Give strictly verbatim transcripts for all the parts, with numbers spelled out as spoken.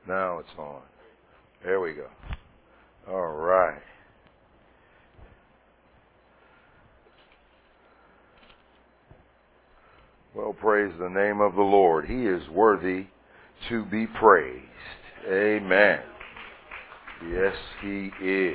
Now it's on. There we go. All right. Well, praise the name of the Lord. He is worthy to be praised. Amen. Yes, he is.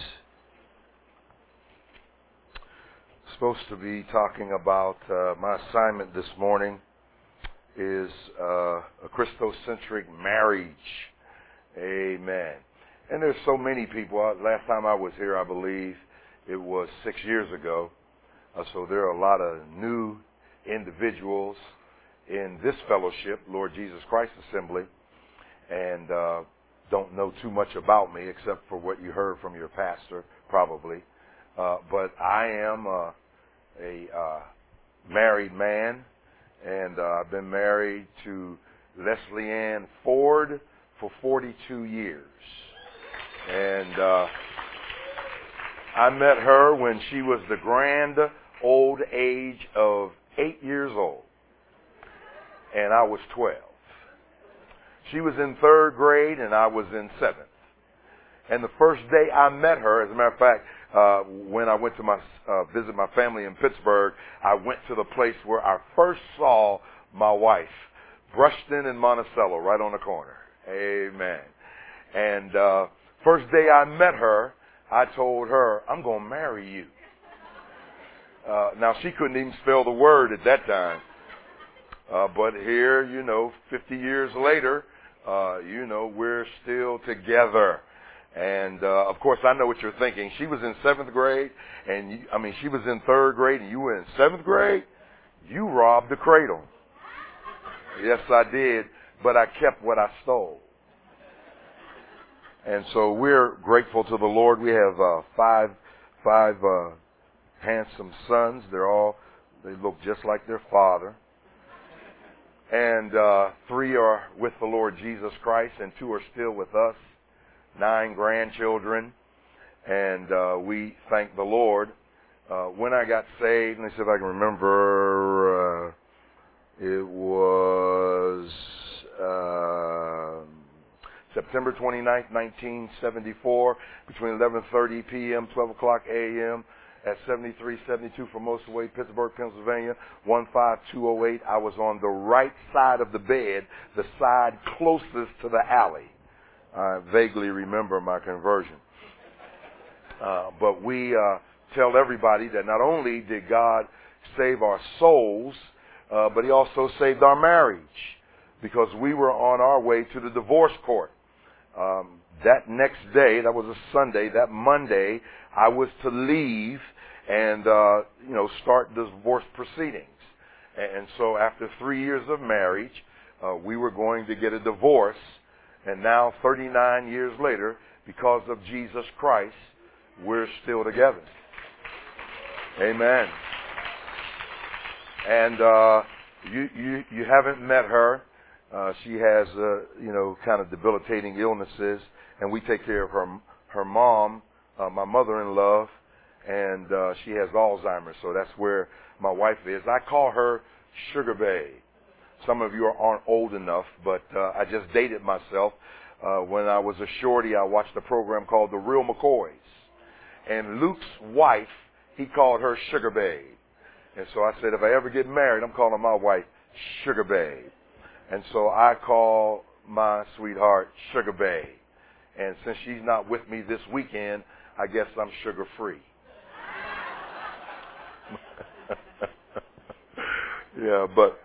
Supposed to be talking about uh, my assignment this morning is uh, a Christocentric marriage. Amen. And there's so many people. Last time I was here, I believe it was six years ago. Uh, so there are a lot of new individuals in this fellowship, Lord Jesus Christ Assembly, and uh, don't know too much about me except for what you heard from your pastor, probably. Uh, but I am uh, a uh, married man, and uh, I've been married to Leslie Ann Ford for forty-two years. And uh, I met her when she was the grand old age of eight years old, and I was twelve. She was in third grade, and I was in seventh. And the first day I met her, as a matter of fact, uh, when I went to my uh, visit my family in Pittsburgh, I went to the place where I first saw my wife, Brushton and Monticello, right on the corner. Amen. And uh, first day I met her, I told her, I'm going to marry you. Uh, now, she couldn't even spell the word at that time. Uh, but here, you know, fifty years later, uh, you know, we're still together. And, uh, of course, I know what you're thinking. She was in seventh grade, and, you, I mean, she was in third grade, and you were in seventh grade? You robbed the cradle. Yes, I did, but I kept what I stole. And so we're grateful to the Lord. We have uh, five, five uh, handsome sons. They're all, they look just like their father. And uh, three are with the Lord Jesus Christ, and two are still with us. Nine grandchildren, and uh, we thank the Lord. Uh, when I got saved, let me see if I can remember, uh, it was uh, September twenty-ninth, nineteen seventy-four, between eleven thirty p.m., twelve o'clock a.m., at seventy-three seventy-two Formosa Way, Pittsburgh, Pennsylvania, one five two oh eight. I was on the right side of the bed, the side closest to the alley. I vaguely remember my conversion. Uh, but we uh, tell everybody that not only did God save our souls, uh, but he also saved our marriage, because we were on our way to the divorce court. Um, that next day, that was a Sunday, that Monday, I was to leave and, uh, you know, start divorce proceedings. And so after three years of marriage, uh, we were going to get a divorce. And now, thirty-nine years later, because of Jesus Christ, we're still together. Amen. And uh, you, you you haven't met her. Uh, she has, uh, you know, kind of debilitating illnesses, and we take care of her her mom, uh, my mother-in-law, and uh, she has Alzheimer's. So that's where my wife is. I call her Sugar Babe. Some of you aren't old enough, but uh, I just dated myself. Uh, when I was a shorty, I watched a program called The Real McCoys. And Luke's wife, he called her Sugar Babe. And so I said, if I ever get married, I'm calling my wife Sugar Babe. And so I call my sweetheart Sugar Babe. And since she's not with me this weekend, I guess I'm sugar-free. Yeah, but...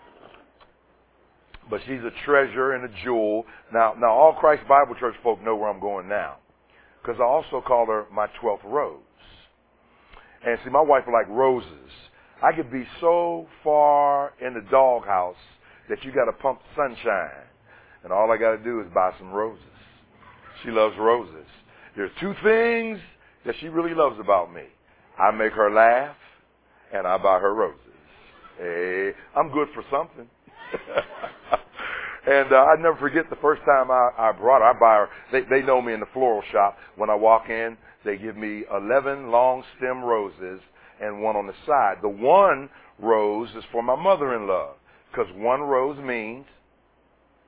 But she's a treasure and a jewel. Now, now all Christ Bible Church folk know where I'm going now, because I also call her my twelfth rose. And see, my wife likes roses. I could be so far in the doghouse that you got to pump sunshine, and all I got to do is buy some roses. She loves roses. There's two things that she really loves about me. I make her laugh, and I buy her roses. Hey, I'm good for something. And uh, I never forget the first time I, I brought her. I buy her. They, they know me in the floral shop. When I walk in, they give me eleven long stem roses and one on the side. The one rose is for my mother-in-law, because one rose means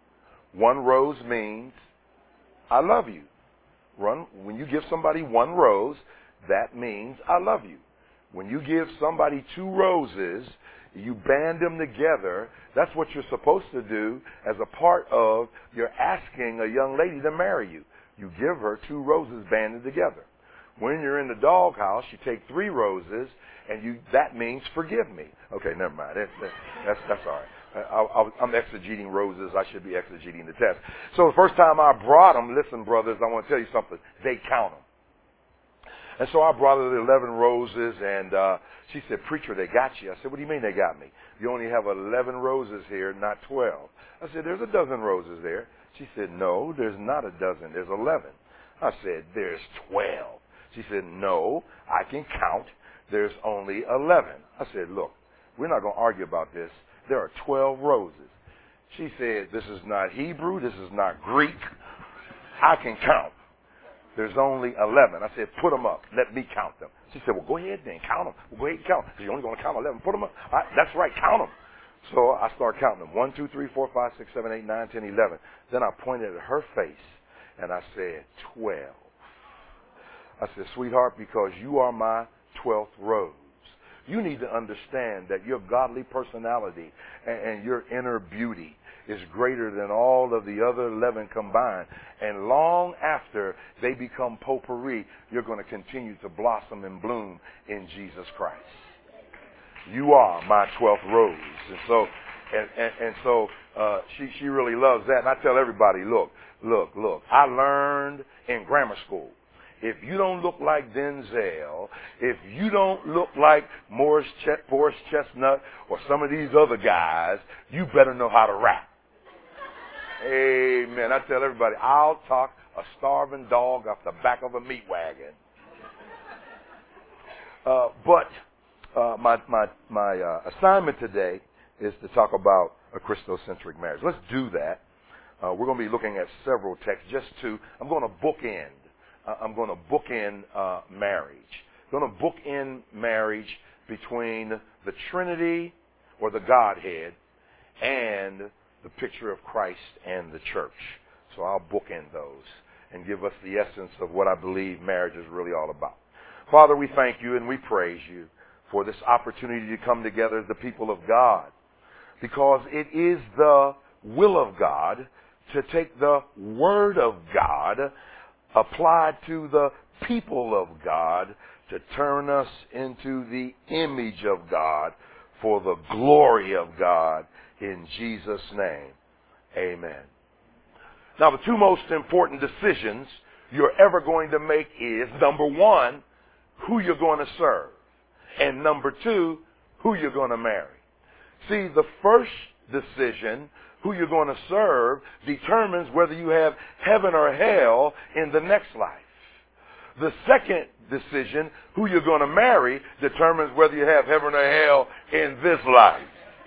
One rose means I love you. Run, when you give somebody one rose, that means I love you. When you give somebody two roses, you band them together. That's what you're supposed to do as a part of you're asking a young lady to marry you. You give her two roses banded together. When you're in the doghouse, you take three roses, and you that means forgive me. Okay, never mind. That's, that's, that's all right. I, I, I'm exegeting roses. I should be exegeting the text. So the first time I brought them, listen, brothers, I want to tell you something. They count them. And so I brought her the eleven roses, and uh, she said, preacher, they got you. I said, what do you mean they got me? You only have eleven roses here, not twelve. I said, there's a dozen roses there. She said, no, there's not a dozen. There's eleven. I said, there's twelve. She said, no, I can count. There's only eleven. I said, look, we're not going to argue about this. There are twelve roses. She said, this is not Hebrew. This is not Greek. I can count. There's only eleven. I said, put them up. Let me count them. She said, well, go ahead then. Count them. Well, go ahead and count them. You're only going to count eleven. Put them up. I, that's right. Count them. So I started counting them. One, two, three, four, five, six, seven, eight, nine, ten, eleven. Then I pointed at her face, and I said, twelve. I said, sweetheart, because you are my twelfth rose. You need to understand that your godly personality and, and your inner beauty is greater than all of the other eleven combined. And long after they become potpourri, you're going to continue to blossom and bloom in Jesus Christ. You are my twelfth rose. And so, and, and, and so uh, she, she really loves that. And I tell everybody, look, look, look, I learned in grammar school. If you don't look like Denzel, if you don't look like Morris Ch- Boris Chestnut or some of these other guys, you better know how to rap. Amen. I tell everybody, I'll talk a starving dog off the back of a meat wagon. Uh, but uh, my my my uh, assignment today is to talk about a Christocentric marriage. Let's do that. Uh, we're going to be looking at several texts. Just to, I'm going to bookend. Uh, I'm going to bookend uh, marriage. I'm going to bookend marriage between the Trinity or the Godhead and the picture of Christ and the church. So I'll bookend those and give us the essence of what I believe marriage is really all about. Father, we thank you and we praise you for this opportunity to come together as the people of God, because it is the will of God to take the Word of God applied to the people of God to turn us into the image of God for the glory of God in Jesus' name. Amen. Now, the two most important decisions you're ever going to make is, number one, who you're going to serve, and number two, who you're going to marry. See, the first decision, who you're going to serve, determines whether you have heaven or hell in the next life. The second decision, who you're going to marry, determines whether you have heaven or hell in this life.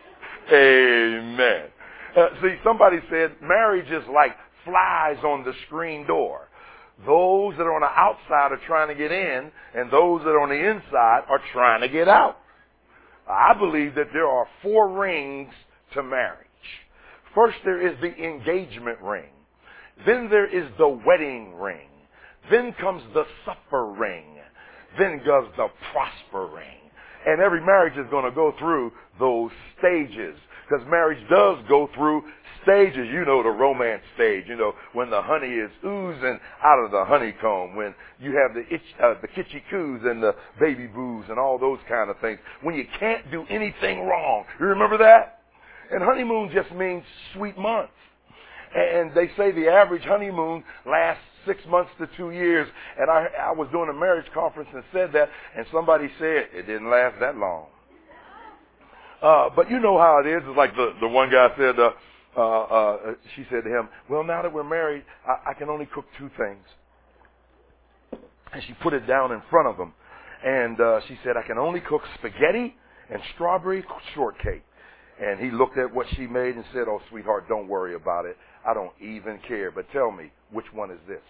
Amen. Uh, see, somebody said marriage is like flies on the screen door. Those that are on the outside are trying to get in, and those that are on the inside are trying to get out. I believe that there are four rings to marriage. First, there is the engagement ring. Then there is the wedding ring. Then comes the suffer ring. Then comes the prosper ring. And every marriage is going to go through those stages, because marriage does go through stages. You know, the romance stage, you know, when the honey is oozing out of the honeycomb, when you have the itch, uh, the kitschy coos and the baby boos and all those kind of things, when you can't do anything wrong. You remember that? And honeymoon just means sweet months. And they say the average honeymoon lasts six months to two years. And I, I was doing a marriage conference and said that, and somebody said it didn't last that long. Uh, but you know how it is. It's like the, the one guy said, uh, uh, uh, she said to him, well, now that we're married, I, I can only cook two things. And she put it down in front of him. And uh, she said, I can only cook spaghetti and strawberry shortcake. And he looked at what she made and said, oh, sweetheart, don't worry about it. I don't even care. But tell me, which one is this?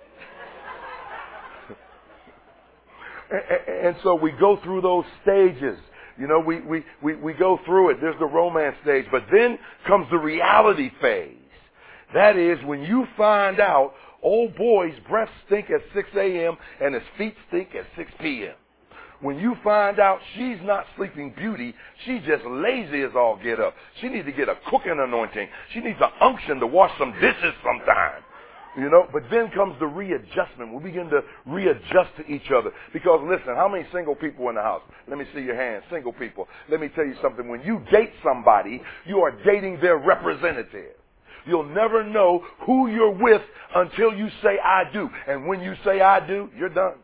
and, and so we go through those stages. You know, we, we, we, we go through it. There's the romance stage. But then comes the reality phase. That is when you find out old boy's breath stink at six a.m. and his feet stink at six p.m. When you find out she's not Sleeping Beauty, she's just lazy as all get up. She needs to get a cooking anointing. She needs an unction to wash some dishes sometime. You know, but then comes the readjustment. We begin to readjust to each other. Because listen, how many single people in the house? Let me see your hands. Single people. Let me tell you something. When you date somebody, you are dating their representative. You'll never know who you're with until you say, I do. And when you say, I do, you're done.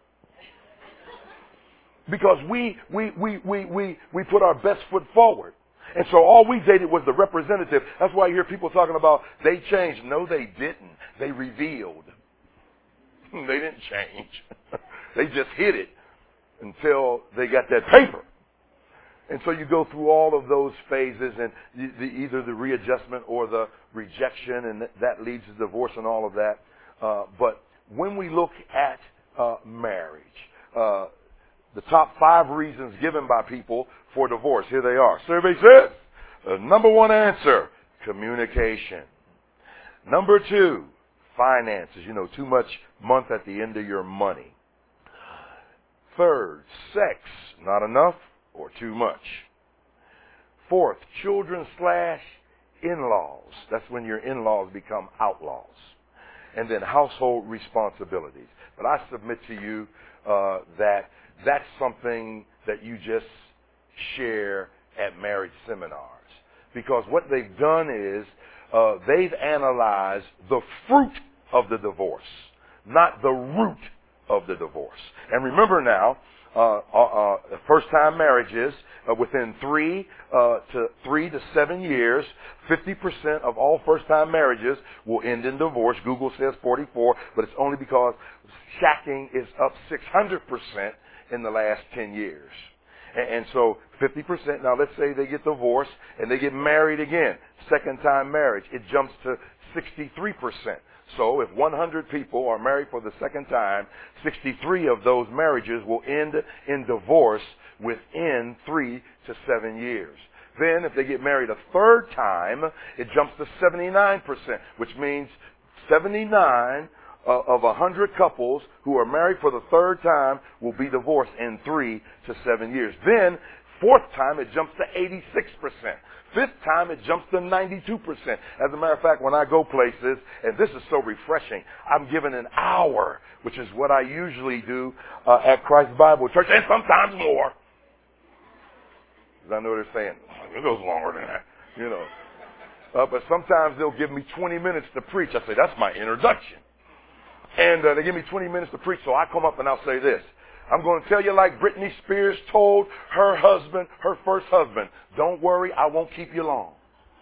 Because we, we, we, we, we, we put our best foot forward. And so all we dated was the representative. That's why you hear people talking about they changed. No, they didn't. They revealed. They didn't change. They just hid it until they got that paper. And so you go through all of those phases, and the, the, either the readjustment or the rejection, and that leads to divorce and all of that. Uh, but when we look at uh, marriage, uh, the top five reasons given by people for divorce, here they are. Survey says, uh, number one answer, communication. Number two, finances. You know, too much month at the end of your money. Third, sex. Not enough or too much. Fourth, children slash in-laws. That's when your in-laws become outlaws. And then household responsibilities. But I submit to you uh, that that's something that you just share at marriage seminars. Because what they've done is uh, they've analyzed the fruit of the divorce, not the root of the divorce. And remember now, uh, uh, uh, first-time marriages, uh, within three uh, to three to seven years, fifty percent of all first-time marriages will end in divorce. Google says forty-four, but it's only because shacking is up six hundred percent in the last ten years. And, and so fifty percent, now let's say they get divorced and they get married again, second-time marriage, it jumps to sixty-three percent. So if one hundred people are married for the second time, sixty-three of those marriages will end in divorce within three to seven years. Then if they get married a third time, it jumps to seventy-nine percent, which means seventy-nine uh, of one hundred couples who are married for the third time will be divorced in three to seven years. Then fourth time, it jumps to eighty-six percent. Fifth time, it jumps to ninety-two percent. As a matter of fact, when I go places, and this is so refreshing, I'm given an hour, which is what I usually do uh, at Christ Bible Church, and sometimes more. Because I know they're saying, oh, it goes longer than that, you know. Uh, but sometimes they'll give me twenty minutes to preach. I say, that's my introduction. And uh, they give me twenty minutes to preach, so I come up and I'll say this. I'm going to tell you like Britney Spears told her husband, her first husband, don't worry, I won't keep you long.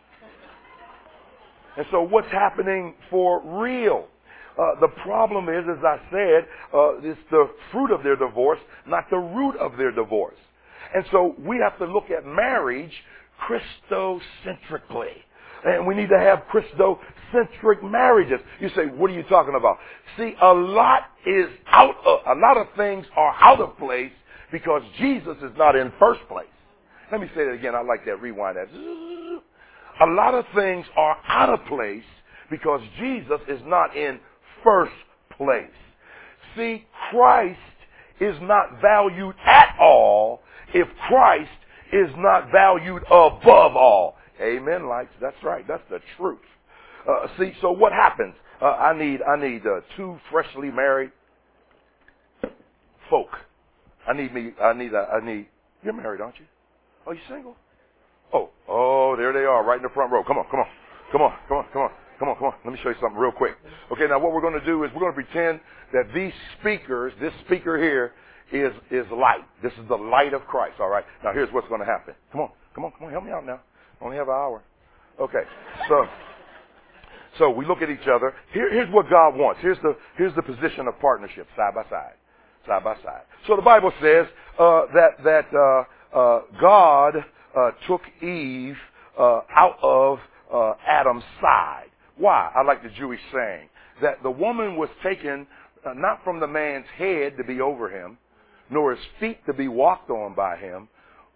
And so what's happening for real? Uh, the problem is, as I said, uh, it's the fruit of their divorce, not the root of their divorce. And so we have to look at marriage Christocentrically. And we need to have Christocentric marriages. You say, what are you talking about? See, a lot is out of, a lot of things are out of place because Jesus is not in first place. Let me say that again. I like that. Rewind that. A lot of things are out of place because Jesus is not in first place. See, Christ is not valued at all if Christ is not valued above all. Amen, lights. That's right. That's the truth. Uh, see, so what happens? Uh, I need, I need uh, two freshly married folk. I need me. I need. Uh, I need. You're married, aren't you? Oh, you single? Oh, oh, there they are, right in the front row. Come on, come on, come on, come on, come on, come on, come on. Let me show you something real quick. Okay, now what we're going to do is we're going to pretend that these speakers, this speaker here, is is light. This is the light of Christ. All right. Now here's what's going to happen. Come on, come on, come on. Help me out now. Only have an hour. Okay, so so we look at each other. Here, here's what God wants. Here's the here's the position of partnership, side by side, side by side. So the Bible says uh, that that uh, uh, God uh, took Eve uh, out of uh, Adam's side. Why? I like the Jewish saying that the woman was taken uh, not from the man's head to be over him, nor his feet to be walked on by him,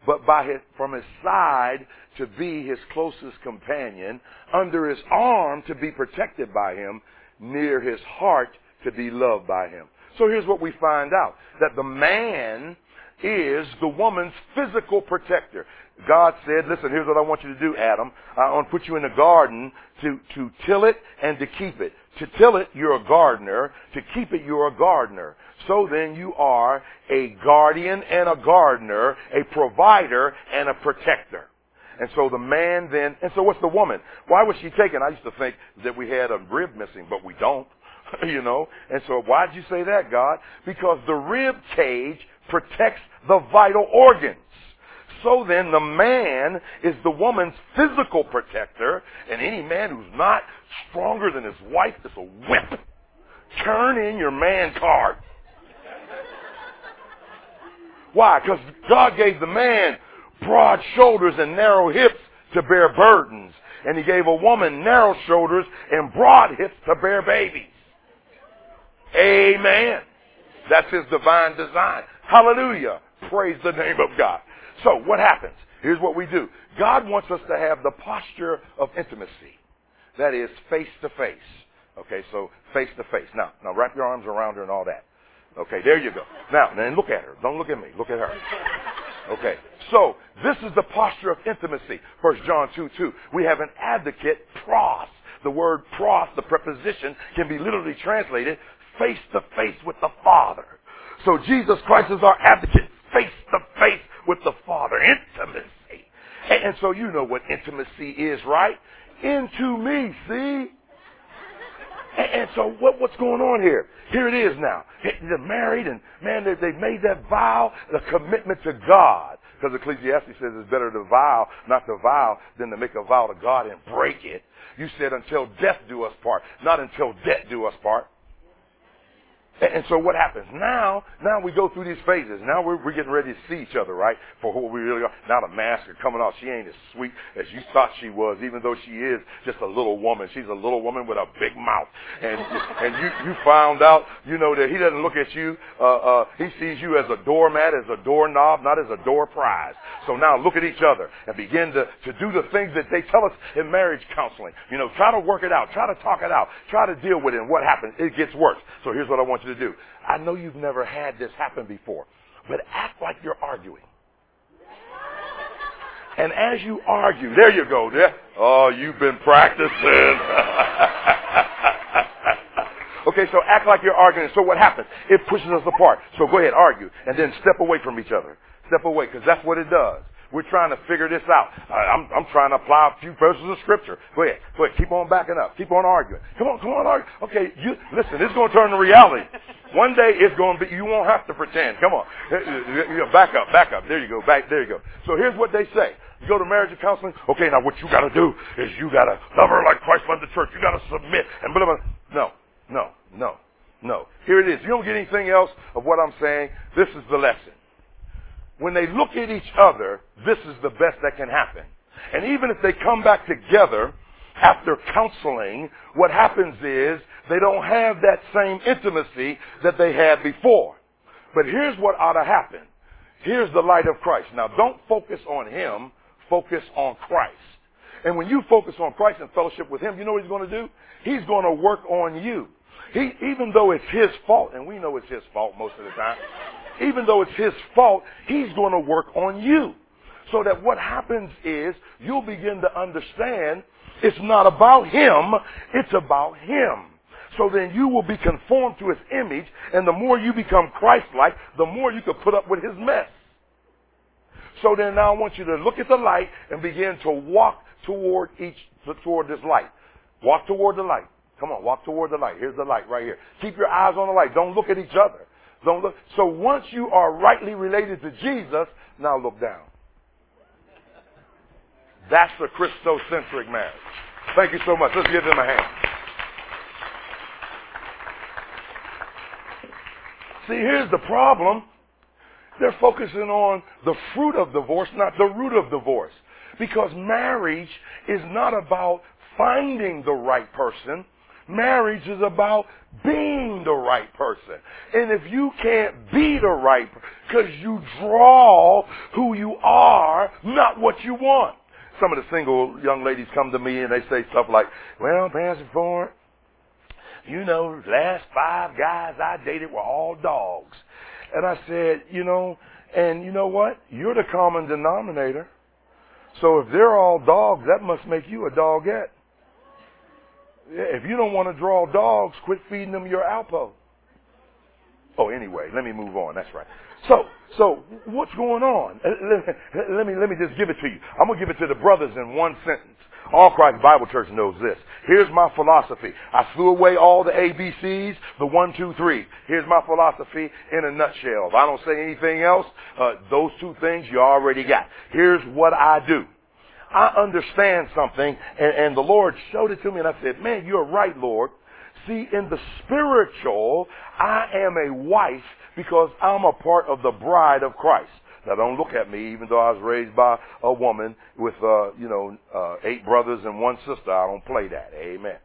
but by his, from his side to be his closest companion, under his arm to be protected by him, near his heart to be loved by him. So here's what we find out, that the man is the woman's physical protector. God said, listen, here's what I want you to do, Adam. I want to put you in the garden to, to till it and to keep it. To till it, you're a gardener. To keep it, you're a gardener. So then you are a guardian and a gardener, a provider and a protector. And so the man then, and so what's the woman? Why was she taken? I used to think that we had a rib missing, but we don't, you know. And so why'd you say that, God? Because the rib cage protects the vital organs. So then the man is the woman's physical protector, and any man who's not stronger than his wife is a wimp. Turn in your man card. Why? Because God gave the man broad shoulders and narrow hips to bear burdens, and he gave a woman narrow shoulders and broad hips to bear babies. Amen. That's his divine design. Hallelujah. Praise the name of God. So what happens? Here's what we do. God wants us to have the posture of intimacy. That is face to face. Okay, so face to face. Now, now wrap your arms around her and all that. Okay, there you go. Now, then look at her. Don't look at me. Look at her. Okay, so this is the posture of intimacy. First John two two. We have an advocate, pros. The word pros, the preposition, can be literally translated face to face with the Father. So Jesus Christ is our advocate, face to face with the Father. Intimacy. And, and so you know what intimacy is, right? Into me, see? And, and so what, what's going on here? Here it is now. They're married, and man, they, they've made that vow, the commitment to God. Because Ecclesiastes says it's better to vow, not to vow, than to make a vow to God and break it. You said until death do us part, not until debt do us part. And so what happens? Now, now we go through these phases. Now we're, we're getting ready to see each other, right? For who we really are. Now the mask is coming off. She ain't as sweet as you thought she was, even though she is just a little woman. She's a little woman with a big mouth. And and you, you found out, you know, that he doesn't look at you. Uh, uh, he sees you as a doormat, as a doorknob, not as a door prize. So now look at each other and begin to, to do the things that they tell us in marriage counseling. You know, try to work it out. Try to talk it out. Try to deal with it. And what happens? It gets worse. So here's what I want you to do. I know you've never had this happen before, but act like you're arguing. And as you argue, there you go. There. Oh, you've been practicing. Okay, so act like you're arguing. So what happens? It pushes us apart. So go ahead, argue, and then step away from each other. Step away, because that's what it does. We're trying to figure this out. I'm, I'm trying to apply a few verses of scripture. Go ahead. Go ahead. Keep on backing up. Keep on arguing. Come on, come on, argue. Okay, you listen, it's going to turn to reality. One day it's going to be, you won't have to pretend. Come on. Back up, back up. There you go. Back, there you go. So here's what they say. You go to marriage and counseling. Okay, now what you got to do is you got to love her like Christ loved the church. You got to submit and blah, blah, blah. No, no, no, no. Here it is. You don't get anything else of what I'm saying. This is the lesson. When they look at each other, this is the best that can happen. And even if they come back together after counseling, what happens is they don't have that same intimacy that they had before. But here's what ought to happen. Here's the light of Christ. Now, don't focus on him. Focus on Christ. And when you focus on Christ and fellowship with him, you know what he's going to do? He's going to work on you. He, even though it's his fault, and we know it's his fault most of the time, even though it's his fault, he's going to work on you. So that what happens is you'll begin to understand it's not about him, it's about him. So then you will be conformed to his image, and the more you become Christ-like, the more you can put up with his mess. So then now I want you to look at the light and begin to walk toward each, toward this light. Walk toward the light. Come on, walk toward the light. Here's the light right here. Keep your eyes on the light. Don't look at each other. Don't look. So once you are rightly related to Jesus, now look down. That's a Christocentric marriage. Thank you so much. Let's give them a hand. See, here's the problem. They're focusing on the fruit of divorce, not the root of divorce. Because marriage is not about finding the right person. Marriage is about being the right person. And if you can't be the right, Because you draw who you are, not what you want. Some of the single young ladies come to me and they say stuff like, well, Pastor Ford, you know, last five guys I dated were all dogs. And I said, you know, and you know what? You're the common denominator. So if they're all dogs, that must make you a doggette. If you don't want to draw dogs, quit feeding them your Alpo. Oh, anyway, let me move on. That's right. So, so what's going on? Let, let me let me just give it to you. I'm gonna give it to the brothers in one sentence. All Christ Bible Church knows this. Here's my philosophy. I threw away all the A B Cs, the one, two, three. Here's my philosophy in a nutshell. If I don't say anything else, uh, those two things you already got. Here's what I do. I understand something, and, and the Lord showed it to me, and I said, man, you're right, Lord. See, in the spiritual, I am a wife because I'm a part of the bride of Christ. Now, don't look at me, even though I was raised by a woman with, uh, you know, uh, eight brothers and one sister. I don't play that. Amen.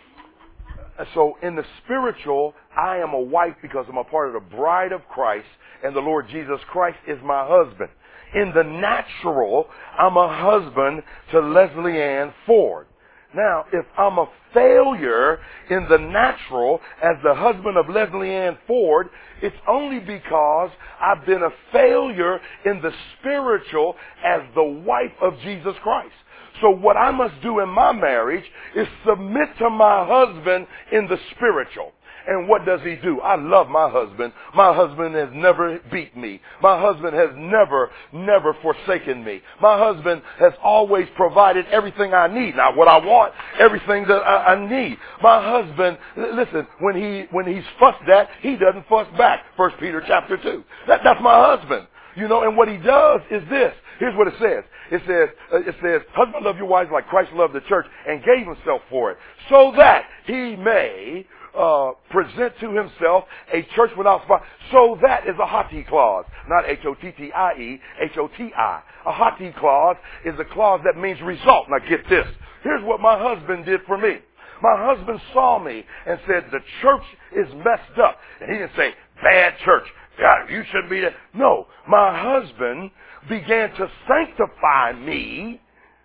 So in the spiritual, I am a wife because I'm a part of the bride of Christ, and the Lord Jesus Christ is my husband. In the natural, I'm a husband to Leslie Ann Ford. Now, if I'm a failure in the natural as the husband of Leslie Ann Ford, it's only because I've been a failure in the spiritual as the wife of Jesus Christ. So what I must do in my marriage is submit to my husband in the spiritual. And what does he do? I love my husband. My husband has never beat me. My husband has never, never forsaken me. My husband has always provided everything I need. Not what I want, everything that I, I need. My husband, listen, when he when he's fussed at, he doesn't fuss back. First Peter chapter two. That, that's my husband. You know, and what he does is this. Here's what it says. It says, uh, it says, husband, love your wives like Christ loved the church and gave himself for it, so that he may uh, present to himself a church without spot. So that is a hoti clause, not H O T T I E, H O T I. A hoti clause is a clause that means result. Now get this. Here's what my husband did for me. My husband saw me and said, the church is messed up. And he didn't say, bad church. God, you shouldn't be there. No, my husband began to sanctify me.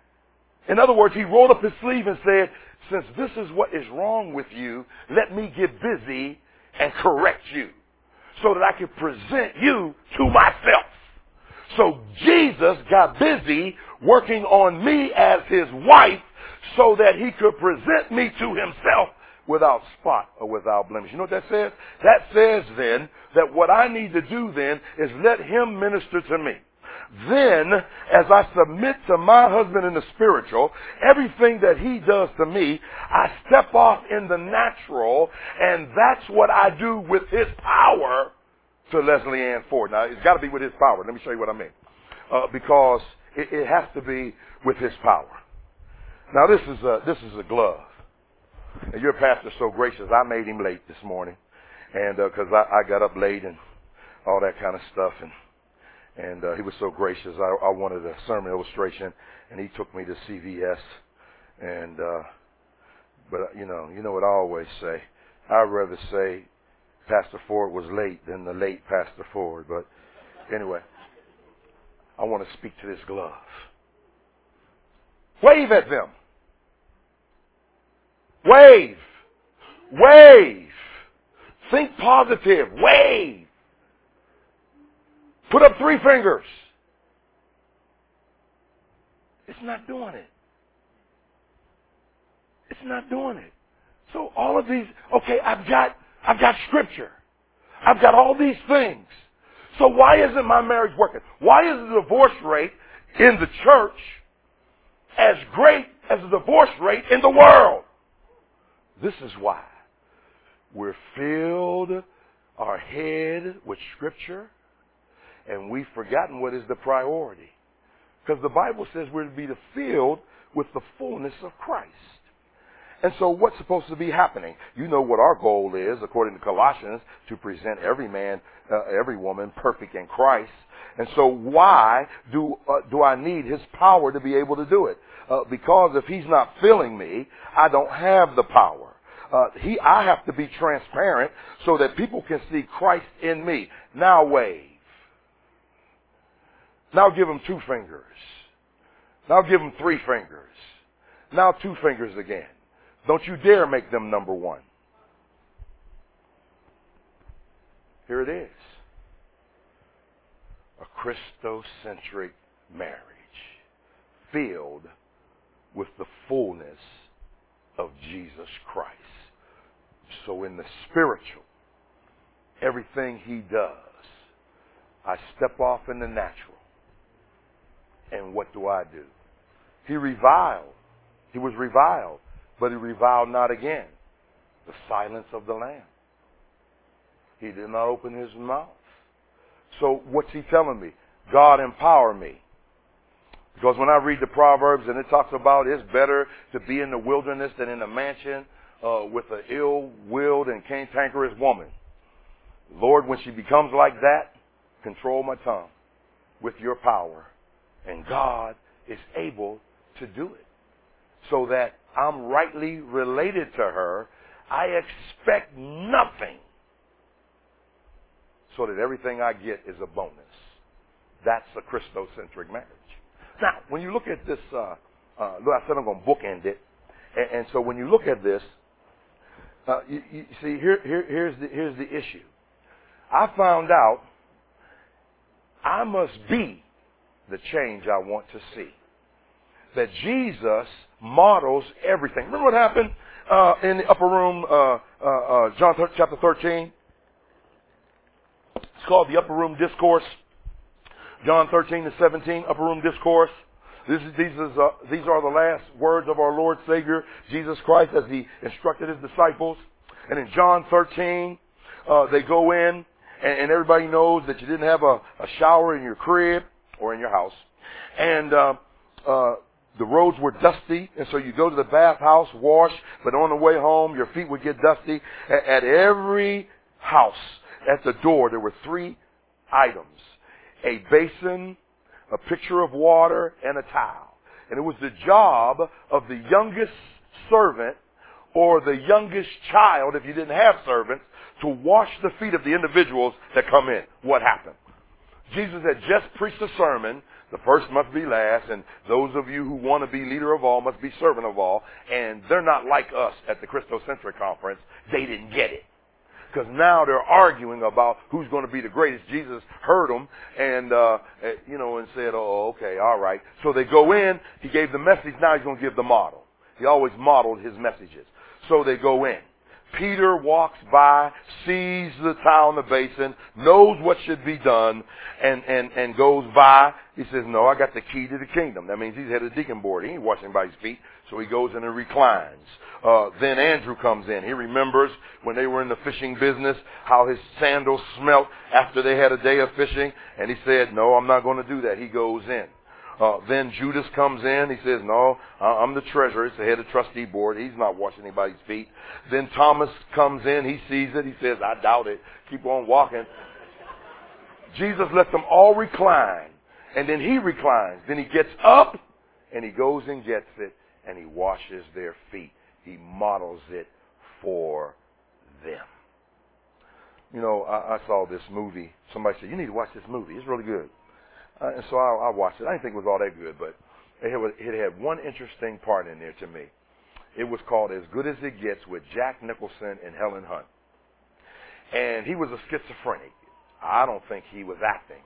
In other words, he rolled up his sleeve and said, since this is what is wrong with you, let me get busy and correct you so that I can present you to myself. So Jesus got busy working on me as his wife so that he could present me to himself without spot or without blemish. You know what that says? That says then that what I need to do then is let him minister to me. Then, as I submit to my husband in the spiritual, everything that he does to me, I step off in the natural, and that's what I do with his power to Leslie Ann Ford. Now, it's got to be with his power. Let me show you what I mean. Uh, because it, it has to be with his power. Now, this is a, this is a glove. And your pastor's so gracious, I made him late this morning. And because uh, I, I got up late and all that kind of stuff. And and uh, he was so gracious. I, I wanted a sermon illustration, and he took me to C V S. And, uh, but, uh, you know, you know what I always say. I'd rather say Pastor Ford was late than the late Pastor Ford. But anyway, I want to speak to this glove. Wave at them. Wave. Wave. Think positive. Wave. Put up three fingers. It's not doing it. It's not doing it. So all of these, okay, I've got, I've got scripture. I've got all these things. So why isn't my marriage working? Why is the divorce rate in the church as great as the divorce rate in the world? This is why. We're filled our head with scripture, and we've forgotten what is the priority. Because the Bible says we're to be filled with the fullness of Christ. And so what's supposed to be happening? You know what our goal is, according to Colossians, to present every man, uh, every woman perfect in Christ. And so why do uh, do I need his power to be able to do it? Uh, because if he's not filling me, I don't have the power. Uh, he, I have to be transparent so that people can see Christ in me. Now wave. Now give him two fingers. Now give him three fingers. Now two fingers again. Don't you dare make them number one. Here it is. A Christocentric marriage filled with the fullness of Jesus Christ. So in the spiritual, everything he does, I step off in the natural. And what do I do? He reviled. He was reviled, but he reviled not again. The silence of the Lamb. He did not open his mouth. So what's he telling me? God, empower me. Because when I read the Proverbs and it talks about it's better to be in the wilderness than in a mansion uh, with an ill-willed and cantankerous woman. Lord, when she becomes like that, control my tongue with your power. And God is able to do it. So that I'm rightly related to her. I expect nothing. So that everything I get is a bonus. That's a Christocentric marriage. Now, when you look at this, uh, uh, look, I said I'm going to bookend it. And, and so when you look at this, uh, you, you see, here, here, here's the, here's the issue. I found out I must be the change I want to see. That Jesus models everything. Remember what happened uh, in the upper room, uh, uh, uh, John chapter thirteen? It's called the Upper Room Discourse. John thirteen to seventeen, Upper Room Discourse. This is, these, is, uh, these are the last words of our Lord Savior, Jesus Christ, as he instructed his disciples. And in John thirteen, uh, they go in, and, and everybody knows that you didn't have a, a shower in your crib or in your house. And uh, uh, the roads were dusty, and so you go to the bathhouse, wash, but on the way home, your feet would get dusty. At, at every house, at the door, there were three items. A basin, a pitcher of water, and a towel. And it was the job of the youngest servant or the youngest child, if you didn't have servants, to wash the feet of the individuals that come in. What happened? Jesus had just preached a sermon. The first must be last, and those of you who want to be leader of all must be servant of all. And they're not like us at the Christocentric conference. They didn't get it. Because now they're arguing about who's going to be the greatest. Jesus heard them and, uh, you know, and said, oh, okay, all right. So they go in. He gave the message. Now he's going to give the model. He always modeled his messages. So they go in. Peter walks by, sees the towel in the basin, knows what should be done, and, and, and goes by. He says, no, I got the key to the kingdom. That means he's head of the deacon board. He ain't washing anybody's feet. So he goes in and reclines. Uh, then Andrew comes in. He remembers when they were in the fishing business, how his sandals smelt after they had a day of fishing. And he said, no, I'm not going to do that. He goes in. Uh, then Judas comes in. He says, no, I'm the treasurer. It's the head of the trustee board. He's not washing anybody's feet. Then Thomas comes in. He sees it. He says, I doubt it. Keep on walking. Jesus lets them all recline. And then he reclines. Then he gets up and he goes and gets it and he washes their feet. He models it for them. You know, I, I saw this movie. Somebody said, you need to watch this movie. It's really good. Uh, and so I, I watched it. I didn't think it was all that good, but it had, it had one interesting part in there to me. It was called As Good as It Gets with Jack Nicholson and Helen Hunt. And he was a schizophrenic. I don't think he was acting.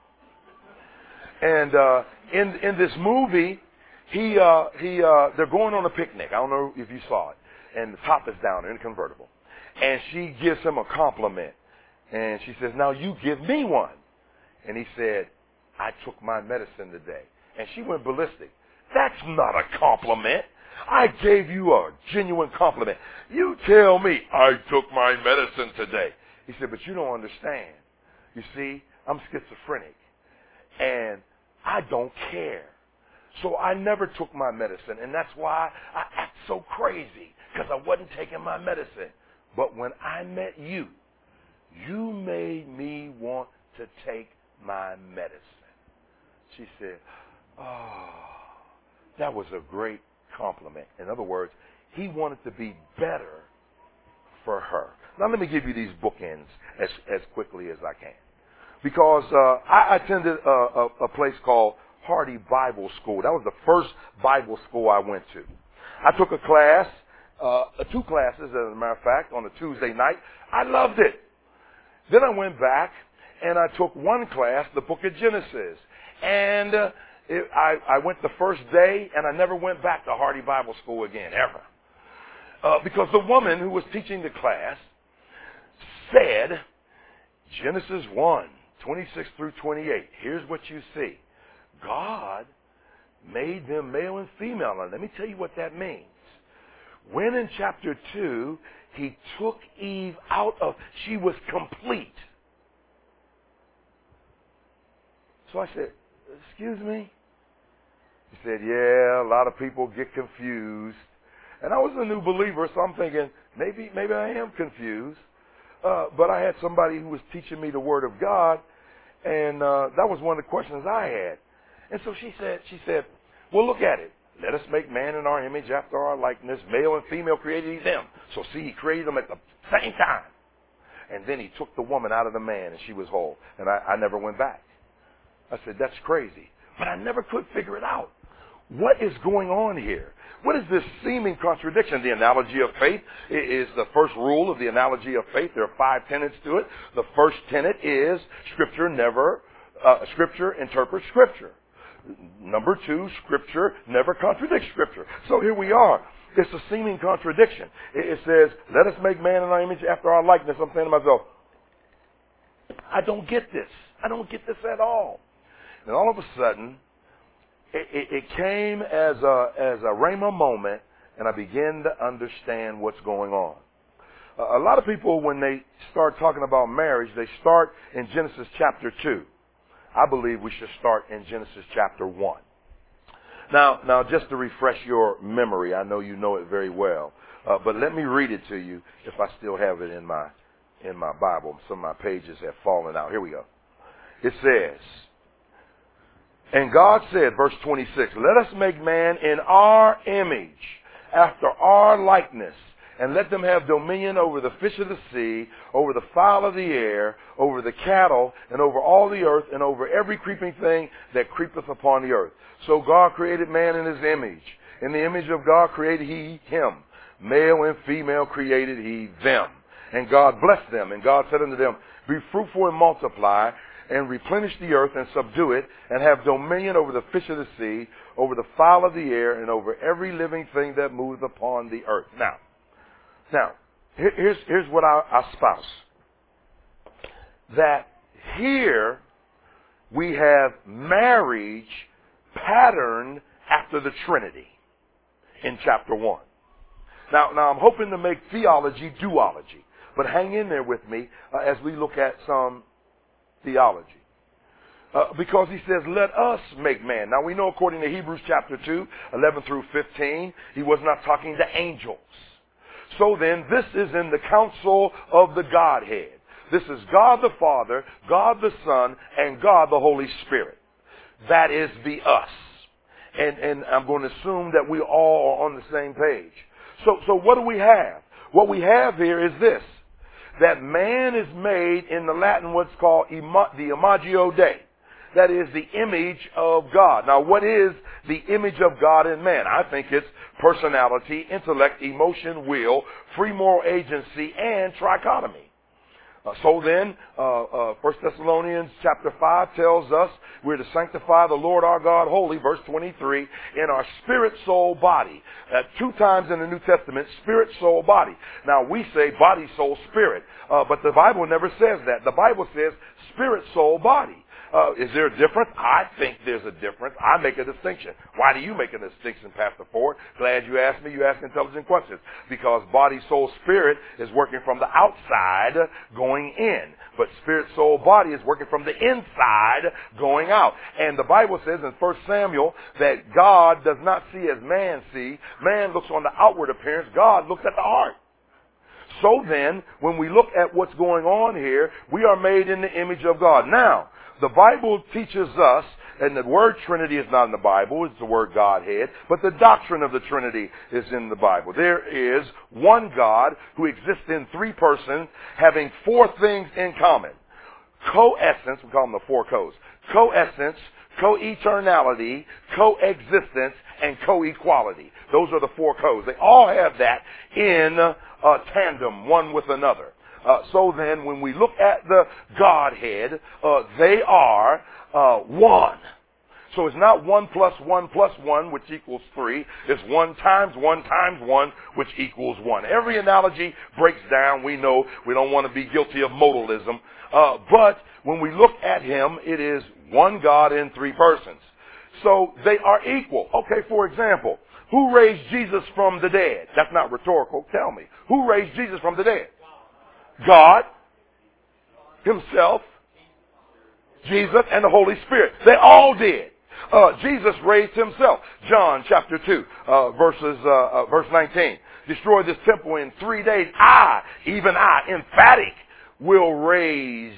And uh, in in this movie, he uh, he uh, they're going on a picnic. I don't know if you saw it. And the top is down in a convertible. And she gives him a compliment. And she says, now you give me one. And he said, I took my medicine today. And she went ballistic. That's not a compliment. I gave you a genuine compliment. You tell me I took my medicine today. He said, but you don't understand. You see, I'm schizophrenic. And I don't care. So I never took my medicine. And that's why I act so crazy. Because I wasn't taking my medicine. But when I met you, you made me want to take my medicine. She said, oh, that was a great compliment. In other words, he wanted to be better for her. Now let me give you these bookends as, as quickly as I can. because uh, I attended a, a, a place called Hardy Bible School. That was the first Bible school I went to. I took a class, uh, two classes, as a matter of fact, on a Tuesday night. I loved it. Then I went back and I took one class, the book of Genesis. And uh, it, I, I went the first day and I never went back to Hardy Bible School again, ever. Uh, because the woman who was teaching the class said, Genesis one, twenty-six through twenty-eight, here's what you see. God made them male and female. Now, let me tell you what that means. When in chapter two, he took Eve out of, she was complete. So I said, excuse me? He said, yeah, a lot of people get confused. And I was a new believer, so I'm thinking, maybe maybe I am confused. Uh, but I had somebody who was teaching me the Word of God, and uh, that was one of the questions I had. And so she said, she said, well, look at it. Let us make man in our image after our likeness. Male and female created he them. So see, he created them at the same time. And then he took the woman out of the man, and she was whole. And I, I never went back. I said, that's crazy. But I never could figure it out. What is going on here? What is this seeming contradiction? The analogy of faith is the first rule of the analogy of faith. There are five tenets to it. The first tenet is Scripture never, uh, Scripture interprets Scripture. Number two, Scripture never contradicts Scripture. So here we are. It's a seeming contradiction. It says, let us make man in our image after our likeness. I'm saying to myself, I don't get this. I don't get this at all. And all of a sudden, it, it, it came as a, as a rhema moment, and I began to understand what's going on. Uh, a lot of people, when they start talking about marriage, they start in Genesis chapter two. I believe we should start in Genesis chapter one. Now, now, just to refresh your memory, I know you know it very well, uh, but let me read it to you if I still have it in my in my Bible. Some of my pages have fallen out. Here we go. It says, and God said, verse twenty-six, let us make man in our image, after our likeness, and let them have dominion over the fish of the sea, over the fowl of the air, over the cattle, and over all the earth, and over every creeping thing that creepeth upon the earth. So God created man in his image. In the image of God created he him. Male and female created he them. And God blessed them. And God said unto them, be fruitful and multiply, and replenish the earth and subdue it, and have dominion over the fish of the sea, over the fowl of the air, and over every living thing that moveth upon the earth. Now, Now, here's, here's what I, I espouse. That here we have marriage patterned after the Trinity in chapter one. Now, now I'm hoping to make theology duology, but hang in there with me uh, as we look at some theology. Uh, because he says, let us make man. Now we know according to Hebrews chapter two, eleven through fifteen, he was not talking to angels. So then, this is in the council of the Godhead. This is God the Father, God the Son, and God the Holy Spirit. That is the us. And, and I'm going to assume that we all are on the same page. So, so what do we have? What we have here is this. That man is made in the Latin what's called ima- the Imago Dei. That is the image of God. Now, what is the image of God in man? I think it's personality, intellect, emotion, will, free moral agency, and trichotomy. Uh, so then, uh, uh, First Thessalonians chapter five tells us we're to sanctify the Lord our God holy, verse twenty-three, in our spirit, soul, body. Uh, two times in the New Testament, spirit, soul, body. Now, we say body, soul, spirit, uh, but the Bible never says that. The Bible says spirit, soul, body. Uh, is there a difference? I think there's a difference. I make a distinction. Why do you make a distinction, Pastor Ford? Glad you asked me. You ask intelligent questions. Because body, soul, spirit is working from the outside going in. But spirit, soul, body is working from the inside going out. And the Bible says in First Samuel that God does not see as man sees. Man looks on the outward appearance. God looks at the heart. So then, when we look at what's going on here, we are made in the image of God. Now, the Bible teaches us, and the word Trinity is not in the Bible, it's the word Godhead, but the doctrine of the Trinity is in the Bible. There is one God who exists in three persons, having four things in common. co-essence, we call them the four codes, co-essence, co-eternality, coexistence, and co-equality. Those are the four codes. They all have that in uh, tandem, one with another. Uh, so then, when we look at the Godhead, uh, they are uh, one. So it's not one plus one plus one, which equals three. It's one times one times one, which equals one. Every analogy breaks down. We know we don't want to be guilty of modalism. Uh, but when we look at him, it is one God in three persons. So they are equal. Okay, for example, who raised Jesus from the dead? That's not rhetorical. Tell me. Who raised Jesus from the dead? God himself, Jesus, and the Holy Spirit. They all did. Uh, Jesus raised himself. John chapter two, uh, verses, uh, uh, verse nineteen. Destroy this temple in three days. I, even I, emphatic, will raise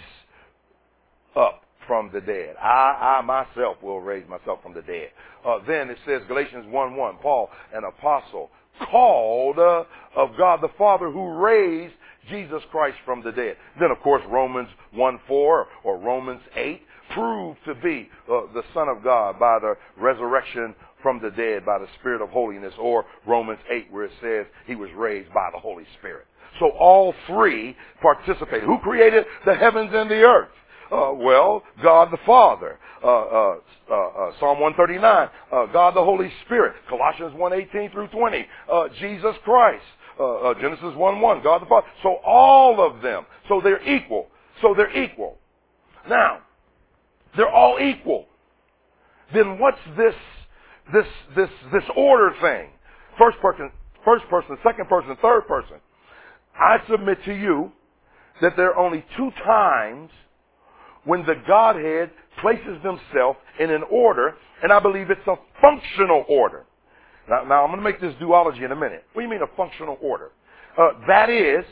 up from the dead. I, I myself will raise myself from the dead. Uh, then it says, Galatians one one, Paul, an apostle, called uh, of God the Father, who raised Jesus Christ from the dead. Then, of course, Romans one four or Romans eight proved to be uh, the Son of God by the resurrection from the dead by the Spirit of holiness, or Romans eight where it says he was raised by the Holy Spirit. So all three participated. Who created the heavens and the earth? Uh, well, God the Father. Uh, uh, uh, uh, Psalm one thirty-nine, uh, God the Holy Spirit. Colossians one eighteen through twenty, uh, Jesus Christ. Uh, uh, Genesis one one, God the Father. So all of them. So they're equal. So they're equal. Now, they're all equal. Then what's this, this, this, this order thing? First person, first person, second person, third person. I submit to you that there are only two times when the Godhead places themselves in an order, and I believe it's a functional order. Now, now I'm going to make this duology in a minute. What do you mean a functional order? Uh, that is,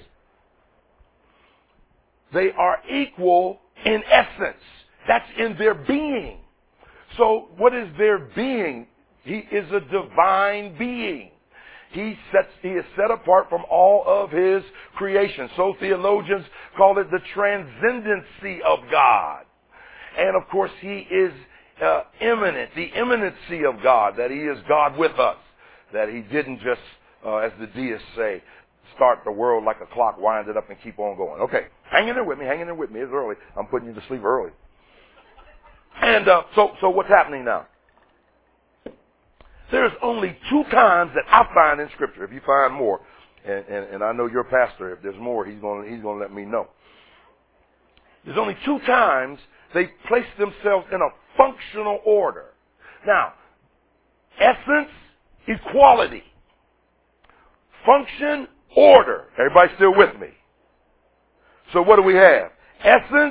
they are equal in essence. That's in their being. So what is their being? He is a divine being. He sets, he is set apart from all of his creation. So theologians call it the transcendency of God. And of course, he is uh, immanent, the immanency of God, that he is God with us, that he didn't just, uh, as the deists say, start the world like a clock, wind it up, and keep on going. Okay, hang in there with me, hang in there with me. It's early. I'm putting you to sleep early. And uh, so, so what's happening now? There's only two times that I find in Scripture. If you find more, and, and, and I know your pastor, if there's more, he's going he's going to let me know. There's only two times they place themselves in a functional order. Now, essence, equality. Function, order. Everybody still with me? So what do we have? Essence,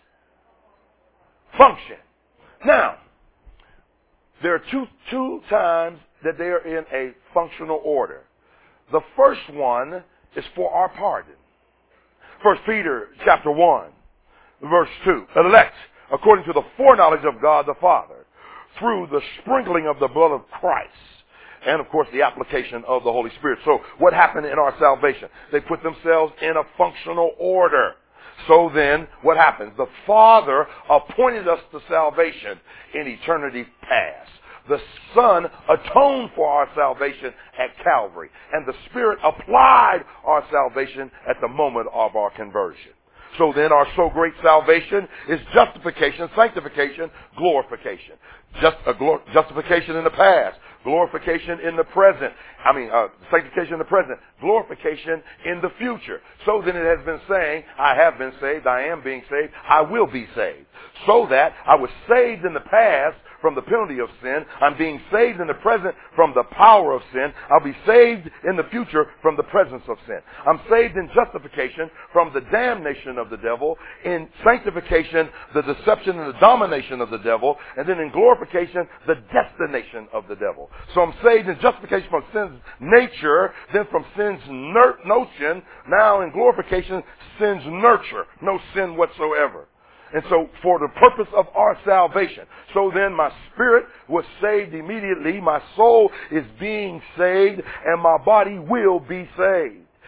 function. Now, there are two, two times that they are in a functional order. The first one is for our pardon. First Peter chapter one, verse two. Elect according to the foreknowledge of God the Father, through the sprinkling of the blood of Christ, and of course the application of the Holy Spirit. So what happened in our salvation? They put themselves in a functional order. So then, what happens? The Father appointed us to salvation in eternity past. The Son atoned for our salvation at Calvary. And the Spirit applied our salvation at the moment of our conversion. So then our so great salvation is justification, sanctification, glorification. Just a glor- justification in the past, glorification in the present. I mean, uh, sanctification in the present, glorification in the future. So then it has been saying, I have been saved, I am being saved, I will be saved. So that I was saved in the past from the penalty of sin. I'm being saved in the present from the power of sin. I'll be saved in the future from the presence of sin. I'm saved in justification from the damnation of the devil. In sanctification, the deception and the domination of the devil. And then in glorification, the destination of the devil. So I'm saved in justification from sin's nature, then from sin's ner- notion. Now in glorification, sin's nurture. No sin whatsoever. And so for the purpose of our salvation. So then my spirit was saved immediately. My soul is being saved and my body will be saved.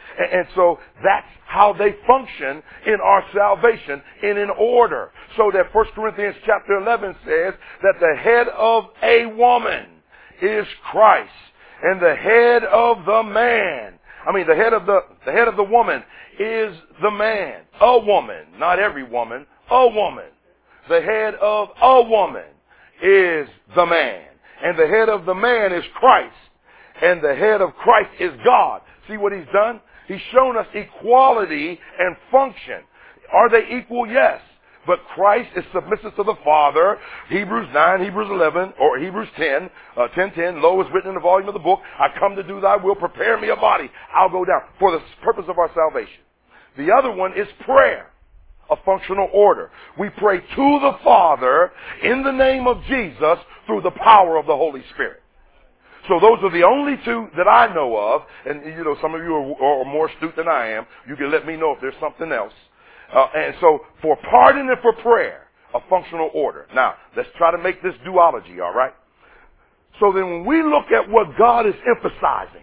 And, and so that's how they function in our salvation, in an order. So that First Corinthians chapter eleven says that the head of a woman is Christ, and the head of the man, I mean the head of the, the head of the woman is the man. A woman, not every woman, a woman. The head of a woman is the man. And the head of the man is Christ. And the head of Christ is God. See what he's done? He's shown us equality and function. Are they equal? Yes. But Christ is submissive to the Father. Hebrews nine, Hebrews eleven, or Hebrews ten, uh, ten ten, lo, is written in the volume of the book, I come to do thy will, prepare me a body. I'll go down for the purpose of our salvation. The other one is prayer, a functional order. We pray to the Father in the name of Jesus through the power of the Holy Spirit. So those are the only two that I know of. And, you know, some of you are, are more astute than I am. You can let me know if there's something else. Uh, and so for pardon and for prayer, a functional order. Now, let's try to make this duology, all right? So then when we look at what God is emphasizing,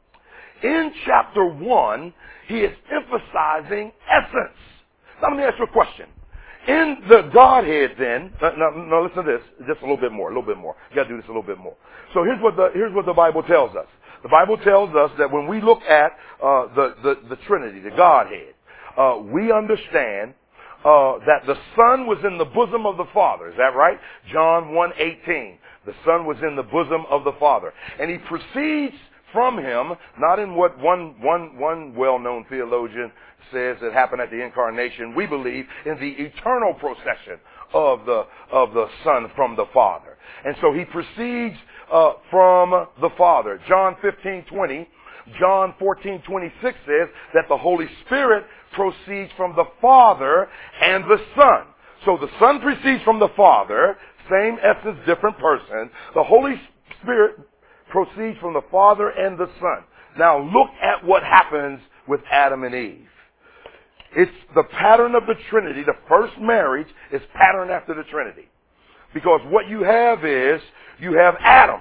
in chapter one, he is emphasizing essence. Now let me ask you a question. In the Godhead then, now, now listen to this, just a little bit more, a little bit more. You gotta do this a little bit more. So here's what the, here's what the Bible tells us. The Bible tells us that when we look at, uh, the, the, the Trinity, the Godhead, uh, we understand, uh, that the Son was in the bosom of the Father. Is that right? John one eighteen. The Son was in the bosom of the Father. And he proceeds from him, not in what one, one, one well-known theologian says that happened at the incarnation. We believe in the eternal procession of the, of the Son from the Father. And so he proceeds, uh, from the Father. John fifteen twenty, John fourteen twenty-six says that the Holy Spirit proceeds from the Father and the Son. So the Son proceeds from the Father, same essence, different person. The Holy Spirit proceeds from the Father and the Son. Now look at what happens with Adam and Eve. It's the pattern of the Trinity. The first marriage is patterned after the Trinity. Because what you have is, you have Adam.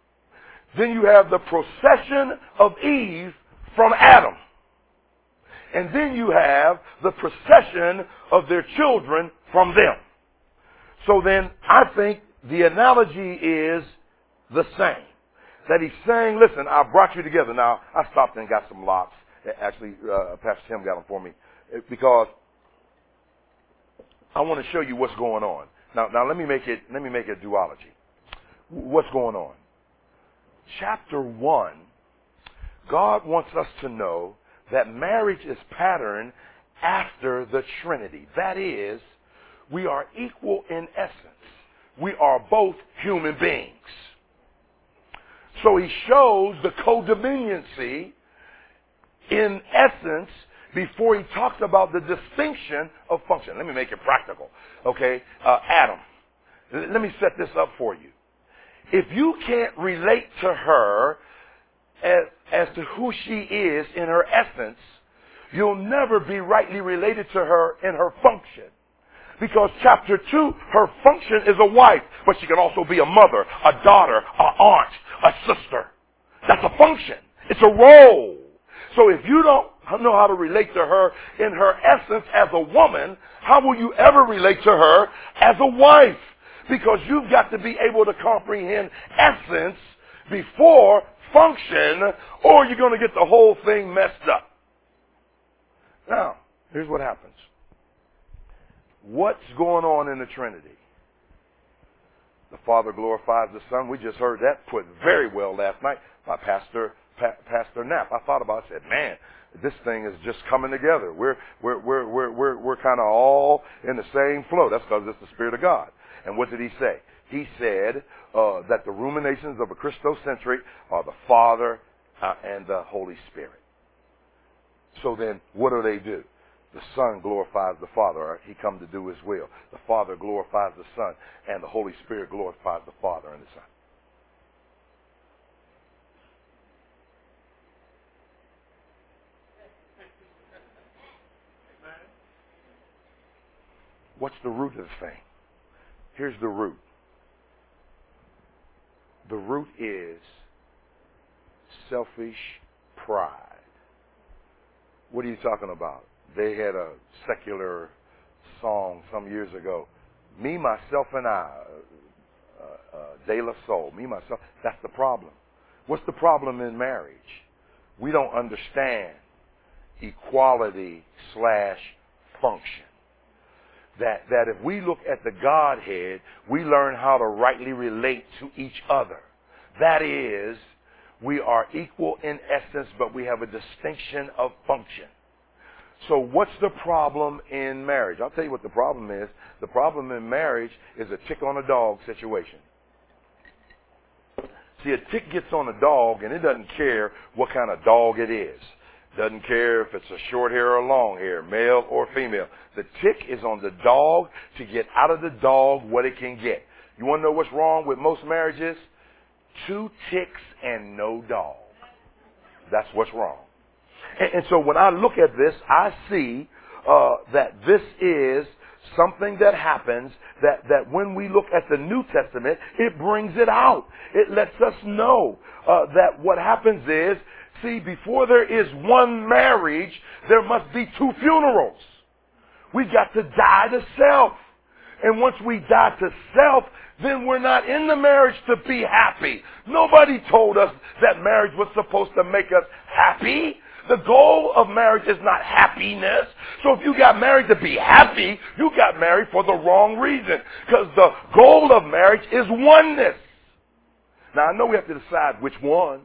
Then you have the procession of Eve from Adam. And then you have the procession of their children from them. So then I think the analogy is the same. That he's saying, listen, I brought you together. Now, I stopped and got some locks. Actually, uh, Pastor Tim got them for me. Because I want to show you what's going on. Now, now let me make it, let me make it duology. What's going on? Chapter one, God wants us to know that marriage is patterned after the Trinity. That is, we are equal in essence. We are both human beings. So he shows the codominiancy in essence before he talks about the distinction of function. Let me make it practical. Okay, uh, Adam, let me set this up for you. If you can't relate to her as, as to who she is in her essence, you'll never be rightly related to her in her function. Because chapter two, her function is a wife, but she can also be a mother, a daughter, an aunt, a sister. That's a function. It's a role. So if you don't know how to relate to her in her essence as a woman, how will you ever relate to her as a wife? Because you've got to be able to comprehend essence before function, or you're going to get the whole thing messed up. Now, here's what happens. What's going on in the Trinity? The Father glorifies the Son. We just heard that put very well last night by Pastor pa- Pastor Knapp. I thought about it. I said, man, this thing is just coming together. We're we're we're we're we're, we're kind of all in the same flow. That's because it's the Spirit of God. And what did he say? He said uh, that the ruminations of a Christocentric are the Father uh, and the Holy Spirit. So then, what do they do? The Son glorifies the Father, or he come to do his will. The Father glorifies the Son, and the Holy Spirit glorifies the Father and the Son. What's the root of the thing? Here's the root. The root is selfish pride. What are you talking about? They had a secular song some years ago. Me, myself, and I. Uh, uh, De La Soul. Me, myself. That's the problem. What's the problem in marriage? We don't understand equality slash function. That, that if we look at the Godhead, we learn how to rightly relate to each other. That is, we are equal in essence, but we have a distinction of function. So what's the problem in marriage? I'll tell you what the problem is. The problem in marriage is a tick on a dog situation. See, a tick gets on a dog, and it doesn't care what kind of dog it is. Doesn't care if it's a short hair or long hair, male or female. The tick is on the dog to get out of the dog what it can get. You want to know what's wrong with most marriages? Two ticks and no dog. That's what's wrong. And, and so when I look at this, I see uh, that this is something that happens that, that when we look at the New Testament, it brings it out. It lets us know uh, that what happens is, see, before there is one marriage, there must be two funerals. We got to die to self. And once we die to self, then we're not in the marriage to be happy. Nobody told us that marriage was supposed to make us happy. The goal of marriage is not happiness. So if you got married to be happy, you got married for the wrong reason. Because the goal of marriage is oneness. Now, I know we have to decide which one.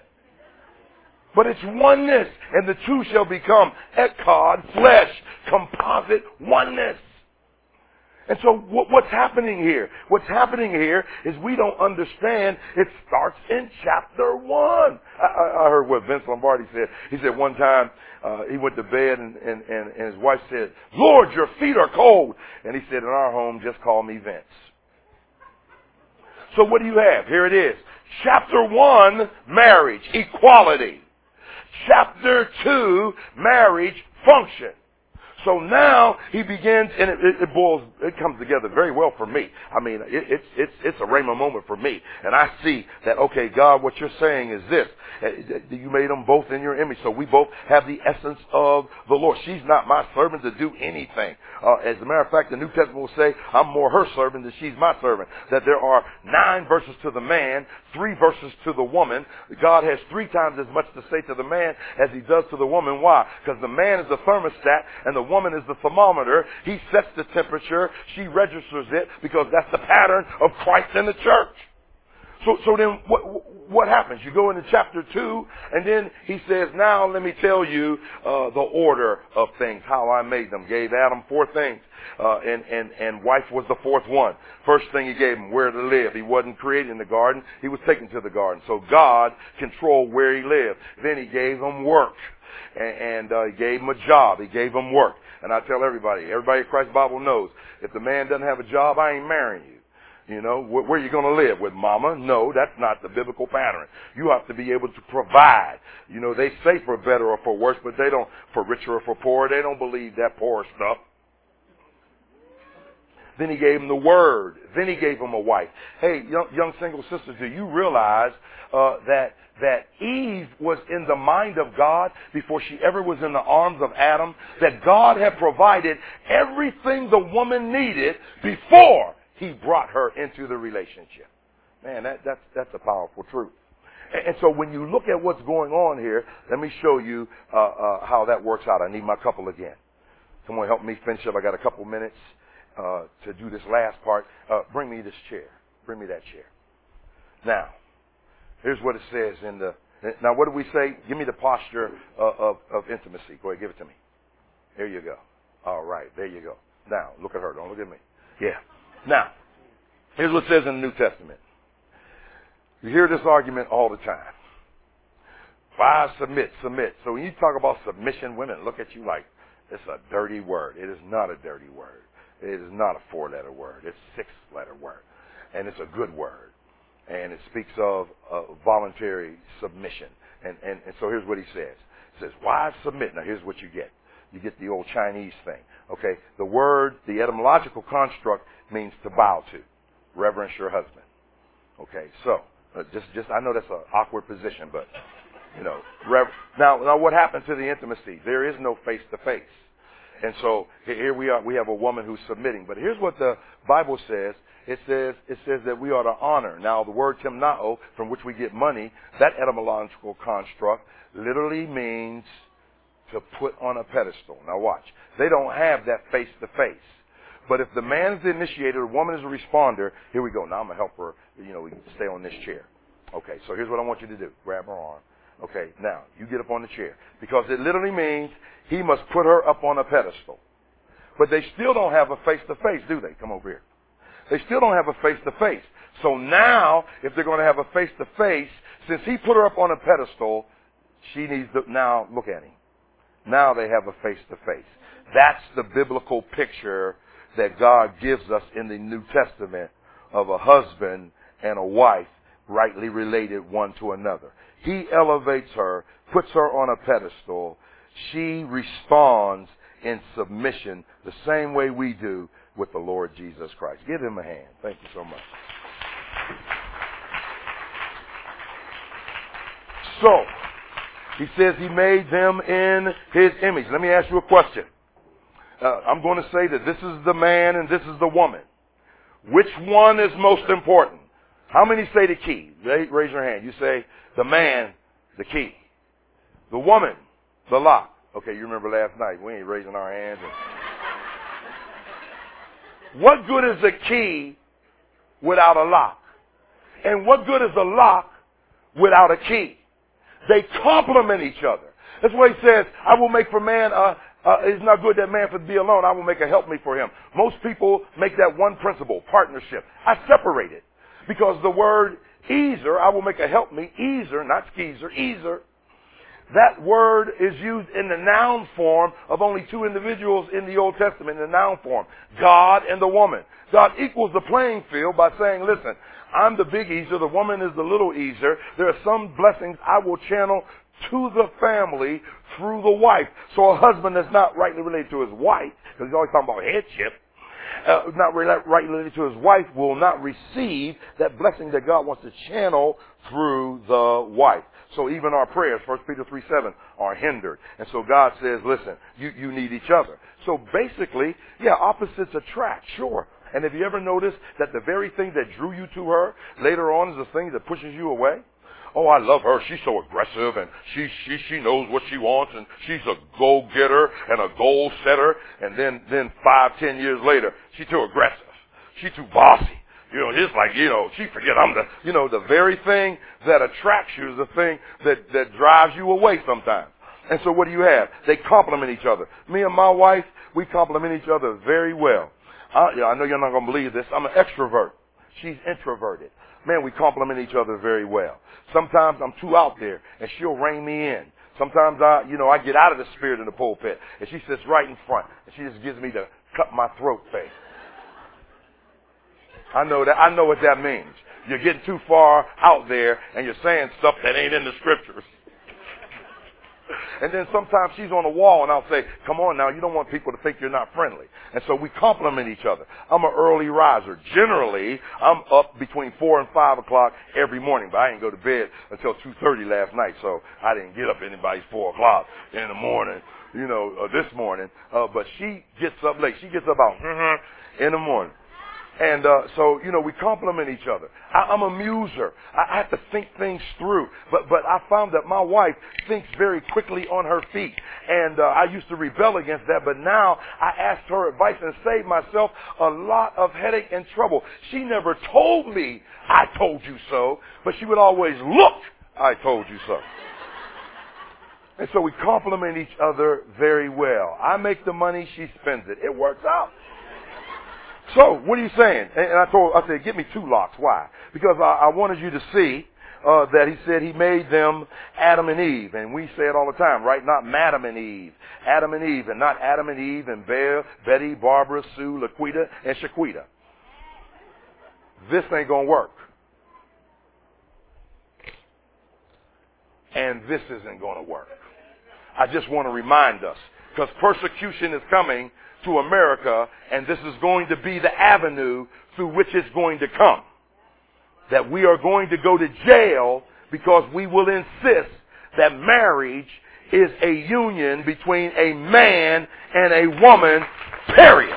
But it's oneness. And the two shall become echad, flesh, composite oneness. And so what, what's happening here? What's happening here is we don't understand. It starts in chapter one. I, I heard what Vince Lombardi said. He said one time uh, he went to bed and, and, and, and his wife said, "Lord, your feet are cold." And he said, "In our home, just call me Vince." So what do you have? Here it is. Chapter one, marriage, equality. Chapter two, marriage, function. So now he begins, and it, it, it boils, it comes together very well for me. I mean, it, it's it's it's a rhema moment for me, and I see that. Okay, God, what you're saying is this: you made them both in your image, so we both have the essence of the Lord. She's not my servant to do anything. Uh, as a matter of fact, the New Testament will say, "I'm more her servant than she's my servant." That there are nine verses to the man, three verses to the woman. God has three times as much to say to the man as He does to the woman. Why? Because the man is the thermostat, and the woman woman is the thermometer. He sets the temperature. She registers it because that's the pattern of Christ in the church. So, so then what, what happens? You go into chapter two, and then he says, now let me tell you uh, the order of things, how I made them. Gave Adam four things, uh, and, and, and wife was the fourth one. First thing he gave him, where to live. He wasn't created in the garden. He was taken to the garden. So God controlled where he lived. Then he gave him work. And, and uh, he gave him a job. He gave him work. And I tell everybody, everybody at Christ Bible knows, if the man doesn't have a job, I ain't marrying you. You know, where, where are you going to live? With mama? No, that's not the biblical pattern. You have to be able to provide. You know, they say for better or for worse, but they don't, for richer or for poorer, they don't believe that poor stuff. Then he gave him the word. Then he gave him a wife. Hey, young, young single sisters, do you realize uh, that that Eve was in the mind of God before she ever was in the arms of Adam? That God had provided everything the woman needed before He brought her into the relationship. Man, that, that's that's a powerful truth. And, and so when you look at what's going on here, let me show you uh, uh, how that works out. I need my couple again. Someone help me finish up. I got a couple minutes. Uh, to do this last part. Uh, bring me this chair. Bring me that chair. Now, here's what it says in the... Now, what do we say? Give me the posture of, of, of intimacy. Go ahead, give it to me. There you go. All right, there you go. Now, look at her. Don't look at me. Yeah. Now, here's what it says in the New Testament. You hear this argument all the time. Why submit, submit. So when you talk about submission, women look at you like it's a dirty word. It is not a dirty word. It is not a four-letter word. It's a six-letter word. And it's a good word. And it speaks of uh, voluntary submission. And, and, and so here's what he says. He says, why submit? Now here's what you get. You get the old Chinese thing. Okay? The word, the etymological construct means to bow to. Reverence your husband. Okay? So, uh, just, just, I know that's an awkward position, but You know, rev- now, now what happened to the intimacy? There is no face-to-face. And so here we are. We have a woman who's submitting. But here's what the Bible says. It says it says that we ought to honor. Now, the word timnao, from which we get money, that etymological construct literally means to put on a pedestal. Now, watch. They don't have that face-to-face. But if the man is the initiator, the woman is a responder, here we go. Now I'm going to help her, you know, stay on this chair. Okay, so here's what I want you to do. Grab her arm. Okay, now, you get up on the chair. Because it literally means he must put her up on a pedestal. But they still don't have a face-to-face, do they? Come over here. They still don't have a face-to-face. So now, if they're going to have a face-to-face, since he put her up on a pedestal, she needs to now look at him. Now they have a face-to-face. That's the biblical picture that God gives us in the New Testament of a husband and a wife rightly related one to another. He elevates her, puts her on a pedestal. She responds in submission the same way we do with the Lord Jesus Christ. Give him a hand. Thank you so much. So, he says he made them in his image. Let me ask you a question. Uh, I'm going to say that this is the man and this is the woman. Which one is most important? How many say the key? Raise your hand. You say the man, the key. The woman, the lock. Okay, you remember last night. We ain't raising our hands. What good is a key without a lock? And what good is a lock without a key? They complement each other. That's why he says, I will make for man a, Uh, it's not good that man should be alone. I will make a helpmeet for him. Most people make that one principle, partnership. I separate it because the word easer, I will make a helpmeet, easer, not skeezer, easer. That word is used in the noun form of only two individuals in the Old Testament, in the noun form, God and the woman. God equals the playing field by saying, listen, I'm the big easer, the woman is the little easer. There are some blessings I will channel to the family through the wife. So a husband that's not rightly related to his wife, because he's always talking about headship, uh, not rightly related to his wife, will not receive that blessing that God wants to channel through the wife. So even our prayers, First Peter three seven, are hindered. And so God says, listen, you, you need each other. So basically, yeah, opposites attract, sure. And have you ever noticed that the very thing that drew you to her later on is the thing that pushes you away? Oh, I love her. She's so aggressive, and she she she knows what she wants, and she's a go-getter and a goal-setter. And then then five, ten years later, she's too aggressive. She's too bossy. You know, it's like, you know, she forget I'm the, you know, the very thing that attracts you is the thing that, that drives you away sometimes. And so what do you have? They complement each other. Me and my wife, we complement each other very well. I, you know, I know you're not going to believe this. I'm an extrovert. She's introverted. Man, we complement each other very well. Sometimes I'm too out there, and she'll rein me in. Sometimes I, you know, I get out of the spirit in the pulpit, and she sits right in front, and she just gives me the cut my throat face. I know that. I know what that means. You're getting too far out there, and you're saying stuff that ain't in the scriptures. And then sometimes she's on the wall, and I'll say, come on now, you don't want people to think you're not friendly. And so we complement each other. I'm an early riser. Generally, I'm up between four and five o'clock every morning, but I didn't go to bed until two thirty last night, so I didn't get up anybody's four o'clock in the morning, you know, uh, this morning. Uh, but she gets up late. She gets up about in the morning. And uh, so, you know, we complement each other. I, I'm a muser. I, I have to think things through. But but I found that my wife thinks very quickly on her feet. And uh, I used to rebel against that. But now I asked her advice and saved myself a lot of headache and trouble. She never told me, I told you so. But she would always look, I told you so. And so we complement each other very well. I make the money, she spends it. It works out. So, what are you saying? And I told, I said, give me two locks. Why? Because I, I wanted you to see uh, that he said he made them Adam and Eve. And we say it all the time, right? Not Madam and Eve. Adam and Eve, and not Adam and Eve and Belle, Betty, Barbara, Sue, Laquita, and Shaquita. This ain't going to work. And this isn't going to work. I just want to remind us, because persecution is coming to America, and this is going to be the avenue through which it's going to come. That we are going to go to jail because we will insist that marriage is a union between a man and a woman, period.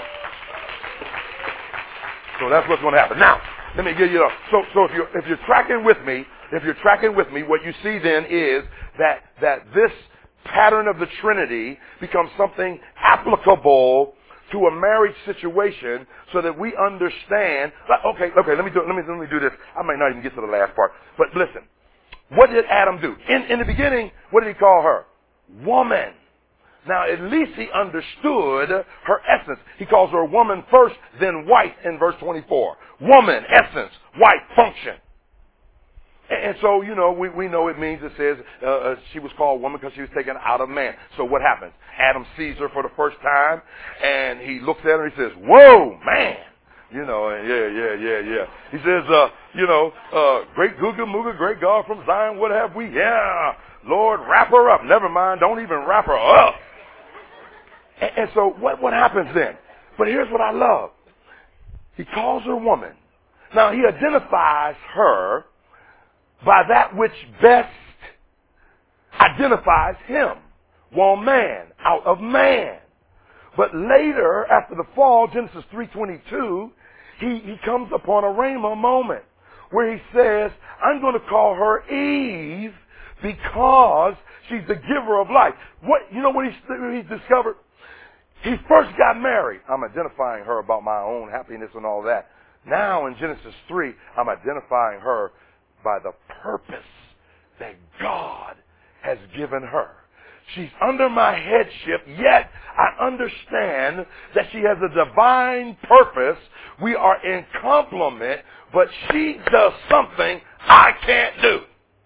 So that's what's going to happen. Now, let me give you a, so so if you're if you're tracking with me, if you're tracking with me, what you see then is that that this pattern of the Trinity becomes something applicable to a marriage situation, so that we understand. Okay, okay, let me do let me let me do this. I might not even get to the last part, but listen. What did Adam do? In in the beginning, what did he call her? Woman. Now, at least he understood her essence. He calls her woman first, then wife in verse twenty-four. Woman, essence, wife, function. And so, you know, we, we know it means, it says uh, uh, she was called woman because she was taken out of man. So what happens? Adam sees her for the first time, and he looks at her and he says, whoa, man. You know, and yeah, yeah, yeah, yeah. He says, uh, you know, uh, great Googa Mooga, great God from Zion, what have we? Yeah, Lord, wrap her up. Never mind, don't even wrap her up. And, and so what, what happens then? But here's what I love. He calls her woman. Now, he identifies her by that which best identifies him. One man out of man. But later, after the fall, Genesis three twenty-two, he, he comes upon a Rhema moment where he says, I'm going to call her Eve because she's the giver of life. What, you know what he, he discovered? He first got married. I'm identifying her about my own happiness and all that. Now in Genesis three, I'm identifying her by the purpose that God has given her. She's under my headship, yet I understand that she has a divine purpose. We are in complement, but she does something I can't do.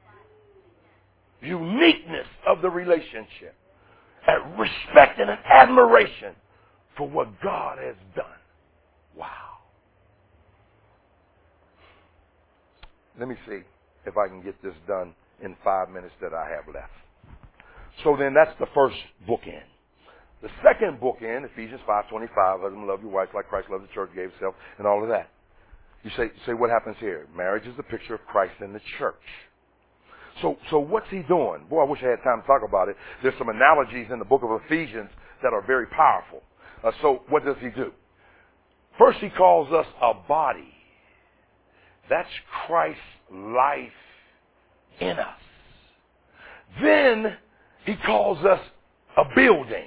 Uniqueness of the relationship. And respect and admiration for what God has done. Wow. Let me see if I can get this done in five minutes that I have left. So then that's the first bookend. The second bookend, Ephesians five twenty-five, husband love your wife like Christ loved the church, gave himself, and all of that. You say, you say what happens here? Marriage is a picture of Christ in the church. So, so what's he doing? Boy, I wish I had time to talk about it. There's some analogies in the book of Ephesians that are very powerful. Uh, so what does he do? First, he calls us a body. That's Christ's life in us. Then he calls us a building.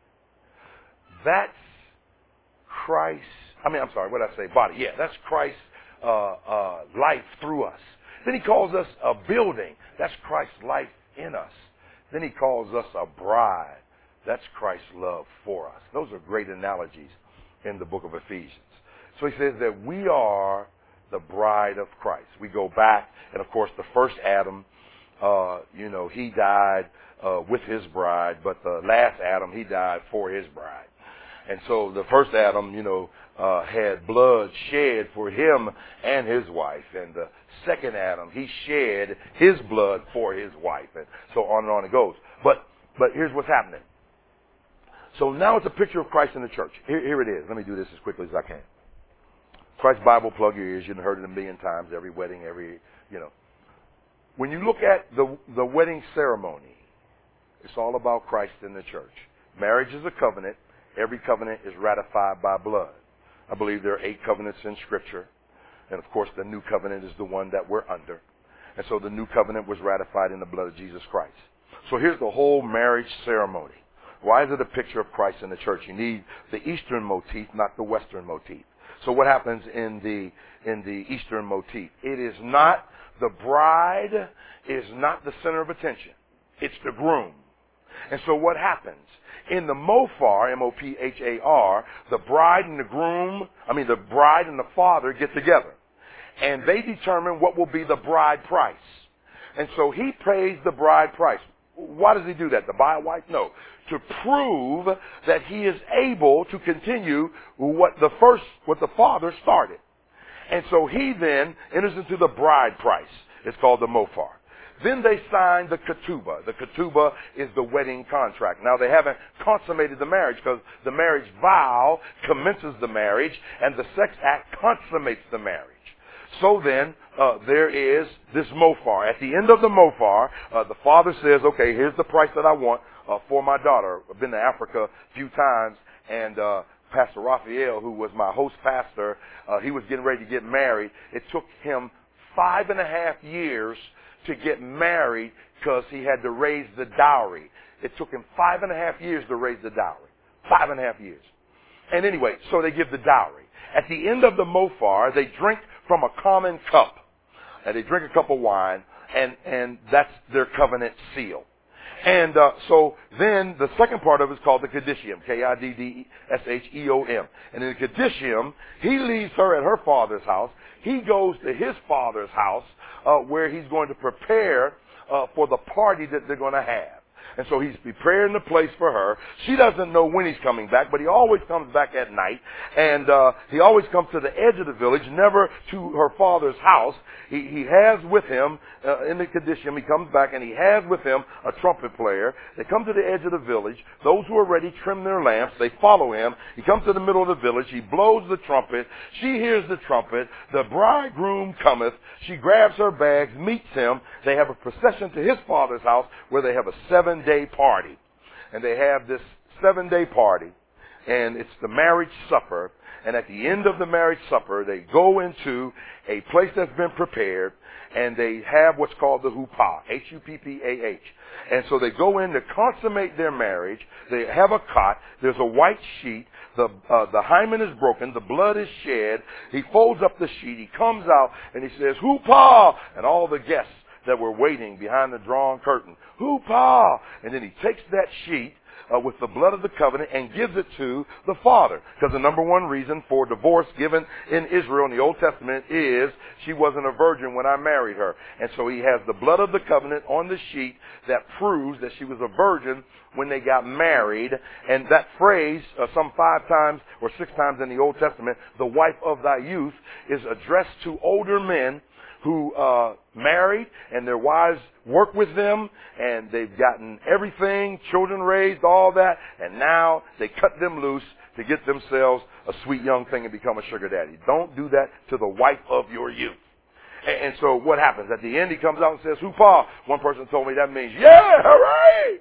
That's Christ. I mean, I'm sorry, what did I say? Body. Yeah, that's Christ's uh, uh, life through us. Then he calls us a building. That's Christ's life in us. Then he calls us a bride. That's Christ's love for us. Those are great analogies in the book of Ephesians. So he says that we are the bride of Christ. We go back, and of course the first Adam, uh, you know, he died uh, with his bride, but the last Adam, he died for his bride. And so the first Adam, you know, uh, had blood shed for him and his wife. And the second Adam, he shed his blood for his wife. And so on and on it goes. But but here's what's happening. So now it's a picture of Christ in the church. Here, here it is. Let me do this as quickly as I can. Christ Bible, plug your ears. You've heard it a million times. Every wedding, every, you know. When you look at the the wedding ceremony, it's all about Christ in the church. Marriage is a covenant. Every covenant is ratified by blood. I believe there are eight covenants in Scripture. And, of course, the new covenant is the one that we're under. And so the new covenant was ratified in the blood of Jesus Christ. So here's the whole marriage ceremony. Why is it a picture of Christ in the church? You need the Eastern motif, not the Western motif. So what happens in the in the Eastern motif? It is not, the bride is not the center of attention. It's the groom. And so what happens? In the Mofar, M O P H A R, the bride and the groom, I mean the bride and the father get together. And they determine what will be the bride price. And so he pays the bride price. Why does he do that? To buy a wife? No. To prove that he is able to continue what the first, what the father started. And so he then enters into the bride price. It's called the Mofar. Then they sign the ketubah. The ketubah is the wedding contract. Now, they haven't consummated the marriage because the marriage vow commences the marriage and the sex act consummates the marriage. So then, uh, there is this mofar. At the end of the mofar, uh, the father says, okay, here's the price that I want uh, for my daughter. I've been to Africa a few times, and uh, Pastor Raphael, who was my host pastor, uh, he was getting ready to get married. It took him five and a half years to get married because he had to raise the dowry. It took him five and a half years to raise the dowry. Five and a half years. And anyway, so they give the dowry. At the end of the mofar, they drink from a common cup. And they drink a cup of wine, and, and that's their covenant seal. And uh, so then the second part of it is called the Caddicium, K I D D S H E O M. And in the Caddicium, he leaves her at her father's house. He goes to his father's house uh, where he's going to prepare uh, for the party that they're going to have. And so he's preparing the place for her. She doesn't know when he's coming back, but he always comes back at night. And uh, he always comes to the edge of the village, never to her father's house. He, he has with him, uh, in the Caddicium, he comes back and he has with him a trumpet player. They come to the edge of the village. Those who are ready trim their lamps. They follow him. He comes to the middle of the village. He blows the trumpet. She hears the trumpet. The bridegroom cometh. She grabs her bags, meets him. They have a procession to his father's house where they have a seven day party. And they have this seven day party, and it's the marriage supper. And at the end of the marriage supper, they go into a place that's been prepared, and they have what's called the huppah, H U P P A H. And so they go in to consummate their marriage. They have a cot. There's a white sheet. The uh, the hymen is broken. The blood is shed. He folds up the sheet. He comes out, and he says, huppah! And all the guests that were waiting behind the drawn curtain, huppah! And then he takes that sheet uh, with the blood of the covenant and gives it to the father. Because the number one reason for divorce given in Israel in the Old Testament is she wasn't a virgin when I married her. And so he has the blood of the covenant on the sheet that proves that she was a virgin when they got married. And that phrase, uh, some five times or six times in the Old Testament, the wife of thy youth, is addressed to older men who uh married, and their wives work with them, and they've gotten everything, children raised, all that, and now they cut them loose to get themselves a sweet young thing and become a sugar daddy. Don't do that to the wife of your youth. And, and so what happens? At the end, he comes out and says, huppah. One person told me that means, yeah, hooray!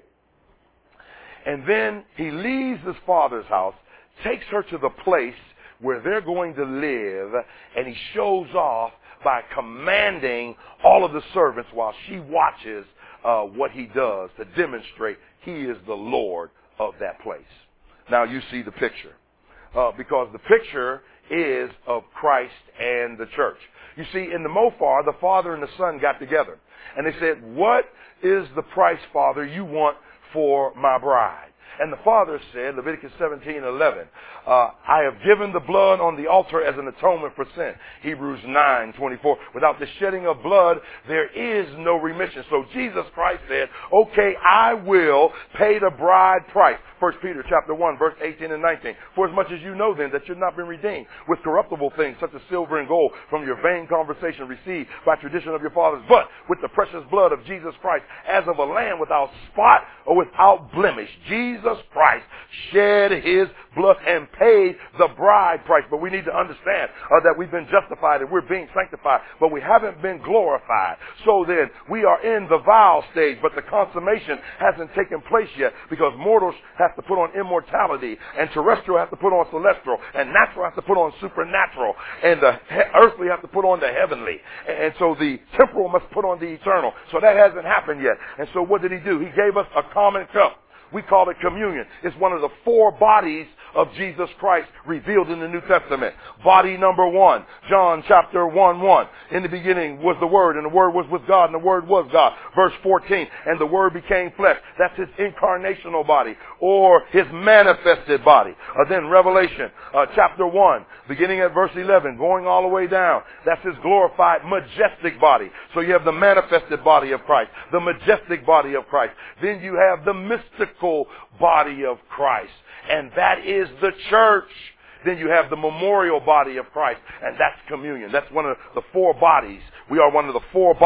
And then he leaves his father's house, takes her to the place where they're going to live, and he shows off by commanding all of the servants while she watches uh, what he does to demonstrate he is the Lord of that place. Now you see the picture. Uh, because the picture is of Christ and the church. You see, in the Mofar, the father and the son got together. And they said, what is the price, Father, you want for my bride? And the father said, Leviticus seventeen eleven, uh, I have given the blood on the altar as an atonement for sin. Hebrews nine twenty-four, without the shedding of blood, there is no remission. So Jesus Christ said, okay, I will pay the bride price. First Peter chapter one, verse eighteen and nineteen. For as much as you know then that you've not been redeemed with corruptible things such as silver and gold from your vain conversation received by tradition of your fathers, but with the precious blood of Jesus Christ as of a lamb without spot or without blemish. Jesus Christ shed his blood and paid the bride price. But we need to understand uh, that we've been justified and we're being sanctified, but we haven't been glorified. So then we are in the vow stage, but the consummation hasn't taken place yet, because mortals have to put on immortality, and terrestrial have to put on celestial, and natural have to put on supernatural, and the he- earthly have to put on the heavenly. And so the temporal must put on the eternal. So that hasn't happened yet. And so what did he do? He gave us a common cup. We call it communion. It's one of the four bodies of Jesus Christ revealed in the New Testament. Body number one, John chapter one, one. In the beginning was the Word, and the Word was with God, and the Word was God. Verse fourteen, and the Word became flesh. That's his incarnational body, or his manifested body. Uh, then Revelation uh, chapter one, beginning at verse eleven, going all the way down. That's his glorified, majestic body. So you have the manifested body of Christ, the majestic body of Christ. Then you have the mystical body of Christ, and that is the church. Then you have the memorial body of Christ, and that's communion. That's one of the four bodies. We are one of the four bodies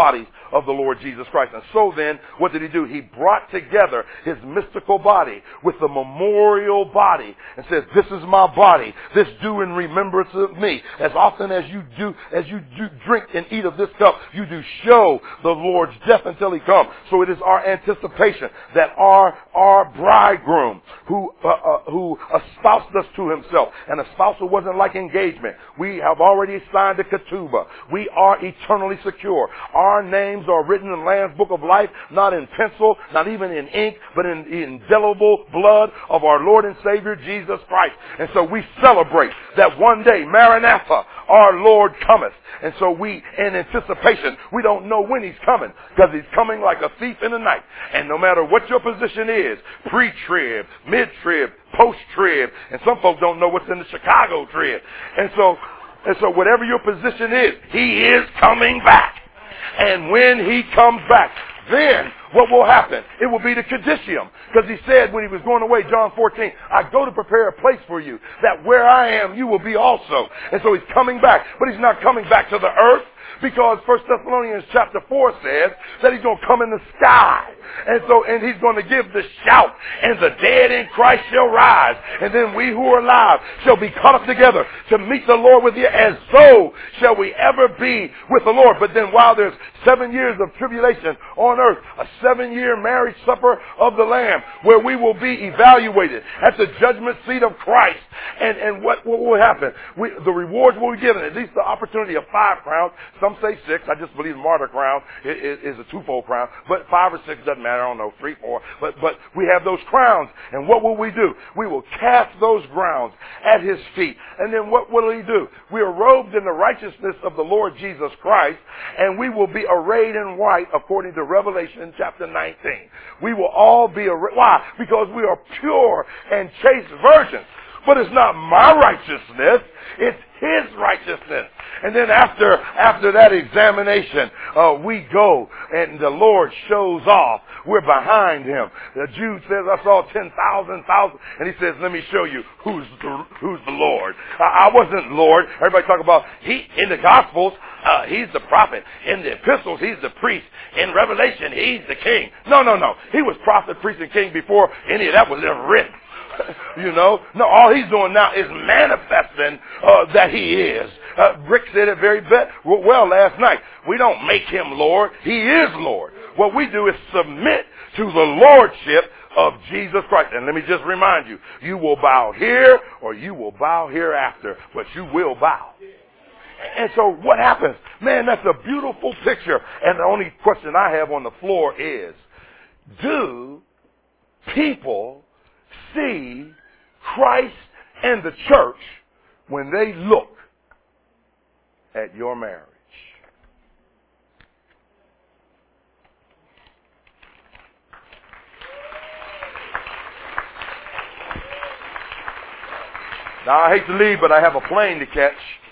of the Lord Jesus Christ. And so then, what did he do? He brought together his mystical body with the memorial body and says, this is my body. This do in remembrance of me. As often as you do, as you do drink and eat of this cup, you do show the Lord's death until he comes. So it is our anticipation that our, our bridegroom who, uh, uh, who espoused us to himself, and espousal wasn't like engagement. We have already signed a ketubah. We are eternally secure. Our names are written in the Lamb's Book of Life, not in pencil, not even in ink, but in the indelible blood of our Lord and Savior Jesus Christ. And so we celebrate that one day, Maranatha, our Lord cometh. And so we, in anticipation, we don't know when he's coming, because he's coming like a thief in the night. And no matter what your position is, pre-trib, mid-trib, post-trib, and some folks don't know what's in the Chicago trib. And so, and so whatever your position is, he is coming back. And when he comes back, then what will happen? It will be the Kadishim. Because he said when he was going away, John fourteen, I go to prepare a place for you, that where I am, you will be also. And so he's coming back. But he's not coming back to the earth, because First Thessalonians chapter four says that he's going to come in the sky. And so, and he's going to give the shout, and the dead in Christ shall rise. And then we who are alive shall be caught up together to meet the Lord with you, and so shall we ever be with the Lord. But then while there's seven years of tribulation on earth, a seven-year marriage supper of the Lamb, where we will be evaluated at the judgment seat of Christ. And, and what, what will happen? We, the rewards will be given, at least the opportunity of five crowns. Some say six. I just believe the martyr crown is, is a twofold crown. But five or six doesn't matter. I don't know, three, four. But, but we have those crowns. And what will we do? We will cast those crowns at his feet. And then what will he do? We are robed in the righteousness of the Lord Jesus Christ, and we will be arrayed in white according to Revelation chapter nineteen. We will all be arrayed. Why? Because we are pure and chaste virgins. But it's not my righteousness. It's his righteousness. And then after after that examination, uh, we go and the Lord shows off. We're behind him. The Jude says, I saw ten thousand, thousand. And he says, let me show you who's the, who's the Lord. I, I wasn't Lord. Everybody talk about, he in the Gospels, uh, he's the prophet. In the epistles, he's the priest. In Revelation, he's the king. No, no, no. He was prophet, priest, and king before any of that was ever written. You know, no, all he's doing now is manifesting uh, that he is. Uh, Rick said it very be- well last night. We don't make him Lord. He is Lord. What we do is submit to the lordship of Jesus Christ. And let me just remind you, you will bow here or you will bow hereafter, but you will bow. And so what happens? Man, that's a beautiful picture. And the only question I have on the floor is, do people see Christ and the church when they look at your marriage? Now, I hate to leave, but I have a plane to catch.